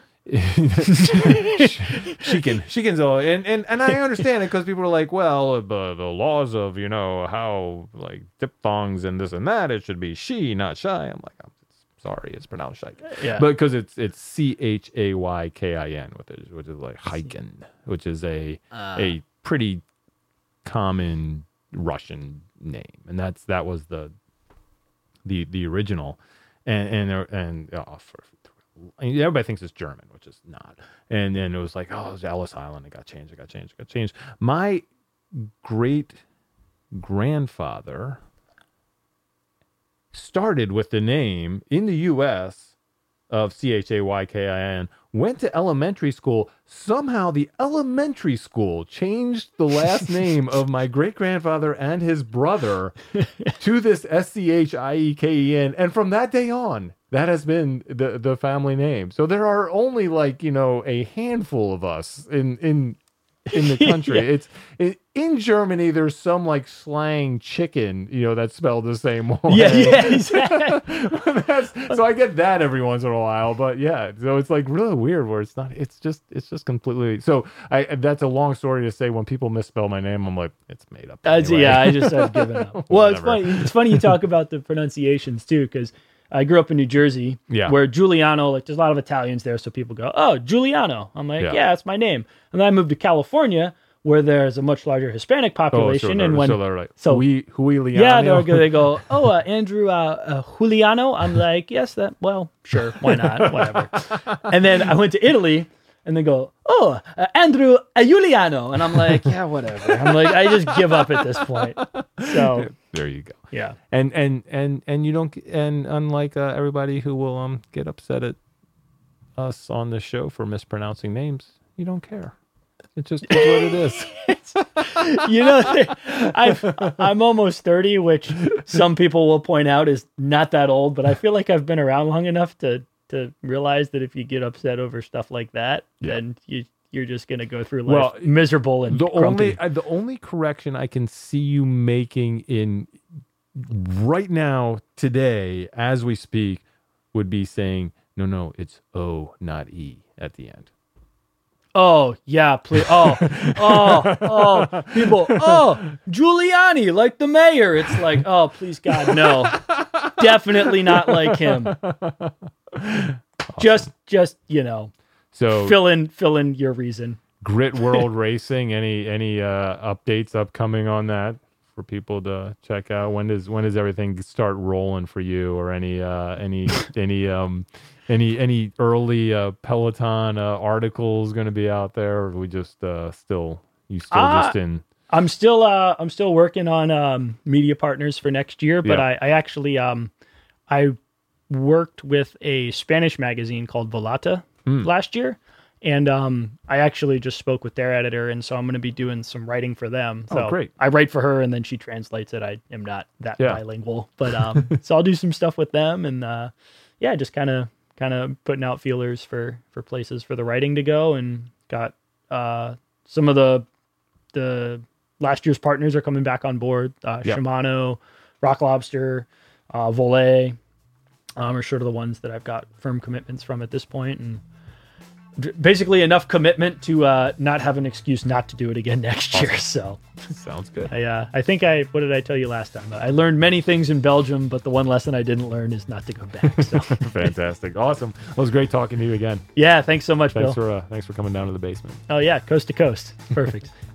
Shiken, Shiken's all, and, and and I understand it because people are like, well, the the laws of, you know, how like diphthongs and this and that, it should be she, not shy. I'm like, I'm sorry, it's pronounced Shiken, Yeah. but because it's it's C H A Y K I N, which is which is like Hiken, which is a Uh. a pretty common Russian name, and that's that was the the the original, and and there- and oh, for, and everybody thinks it's German, which is not. And then it was like, oh, it's Ellis Island. It got changed. It got changed. It got changed. My great grandfather started with the name in the U S of C H A Y K I N, went to elementary school. Somehow the elementary school changed the last name of my great grandfather and his brother to this S C H I E K E N. And from that day on, that has been the, the family name. So there are only like, you know, a handful of us in, in, in the country. Yeah. It's it, in Germany. There's some like slang chicken, you know, that's spelled the same way. Yeah, yeah, exactly. That's, so I get that every once in a while, but yeah, so it's like really weird where it's not. It's just it's just completely. So I that's a long story to say. When people misspell my name, I'm like, it's made up. That's, anyway. yeah, I just have given up. Well, it's Whatever. funny. It's funny you talk about the pronunciations too, because I grew up in New Jersey, Yeah. where Giuliano, like, there's a lot of Italians there, so people go, "Oh, Giuliano." I'm like, Yeah. "Yeah, that's my name." And then I moved to California, where there's a much larger Hispanic Oh, so population, they're, and when so they're like, so- Hui, Juliano. yeah, they'll go, they go, "Oh, uh, Andrew uh, uh, Juliano." I'm like, "Yes, that. Well, sure, why not? Whatever." And then I went to Italy, and they go, "Oh, uh, Andrew uh, Giuliano," and I'm like, "Yeah, whatever." I'm like, I just give up at this point. So There you go. yeah. And and and and you don't. And unlike uh, everybody who will um get upset at us on the show for mispronouncing names, you don't care. It just is what it is. You know, I've, I'm almost thirty, which some people will point out is not that old, but I feel like I've been around long enough to to realize that if you get upset over stuff like that, Yeah. then you you're just gonna go through life Well, miserable and The grumpy. only uh, the only correction I can see you making in right now today as we speak would be saying no, no, it's O, not E at the end. Oh yeah, please. Oh, oh, oh, people. Oh, Giuliani, like the mayor. It's like, oh, please God, no, definitely not like him. Just, just you know, So fill in, fill in your reason. Grit World Racing, any any uh, updates upcoming on that for people to check out? When does when does everything start rolling for you, or any uh, any any um any any early uh, Peloton uh, articles going to be out there, or are we just uh, still you still Ah. just in? I'm still, uh, I'm still working on um, media partners for next year, but Yeah. I, I actually, um, I worked with a Spanish magazine called Volata Hmm. last year. And um, I actually just spoke with their editor, and so I'm going to be doing some writing for them. So Oh, great. I write for her, and then she translates it. I am not that Yeah. bilingual, but um, so I'll do some stuff with them, and uh, yeah, just kind of kind of putting out feelers for for places for the writing to go, and got uh, some of the the last year's partners are coming back on board. Uh, Yeah. Shimano, Rock Lobster, uh, Volet, um, are sort of the ones that I've got firm commitments from at this point, and basically enough commitment to uh, not have an excuse not to do it again next year. So Sounds good. I, uh, I think I, what did I tell you last time? I learned many things in Belgium, but the one lesson I didn't learn is not to go back. So Fantastic, awesome. Well, it was great talking to you again. yeah, thanks so much, Thanks Bill. for uh, thanks for coming down to the basement. Oh yeah, coast to coast. Perfect.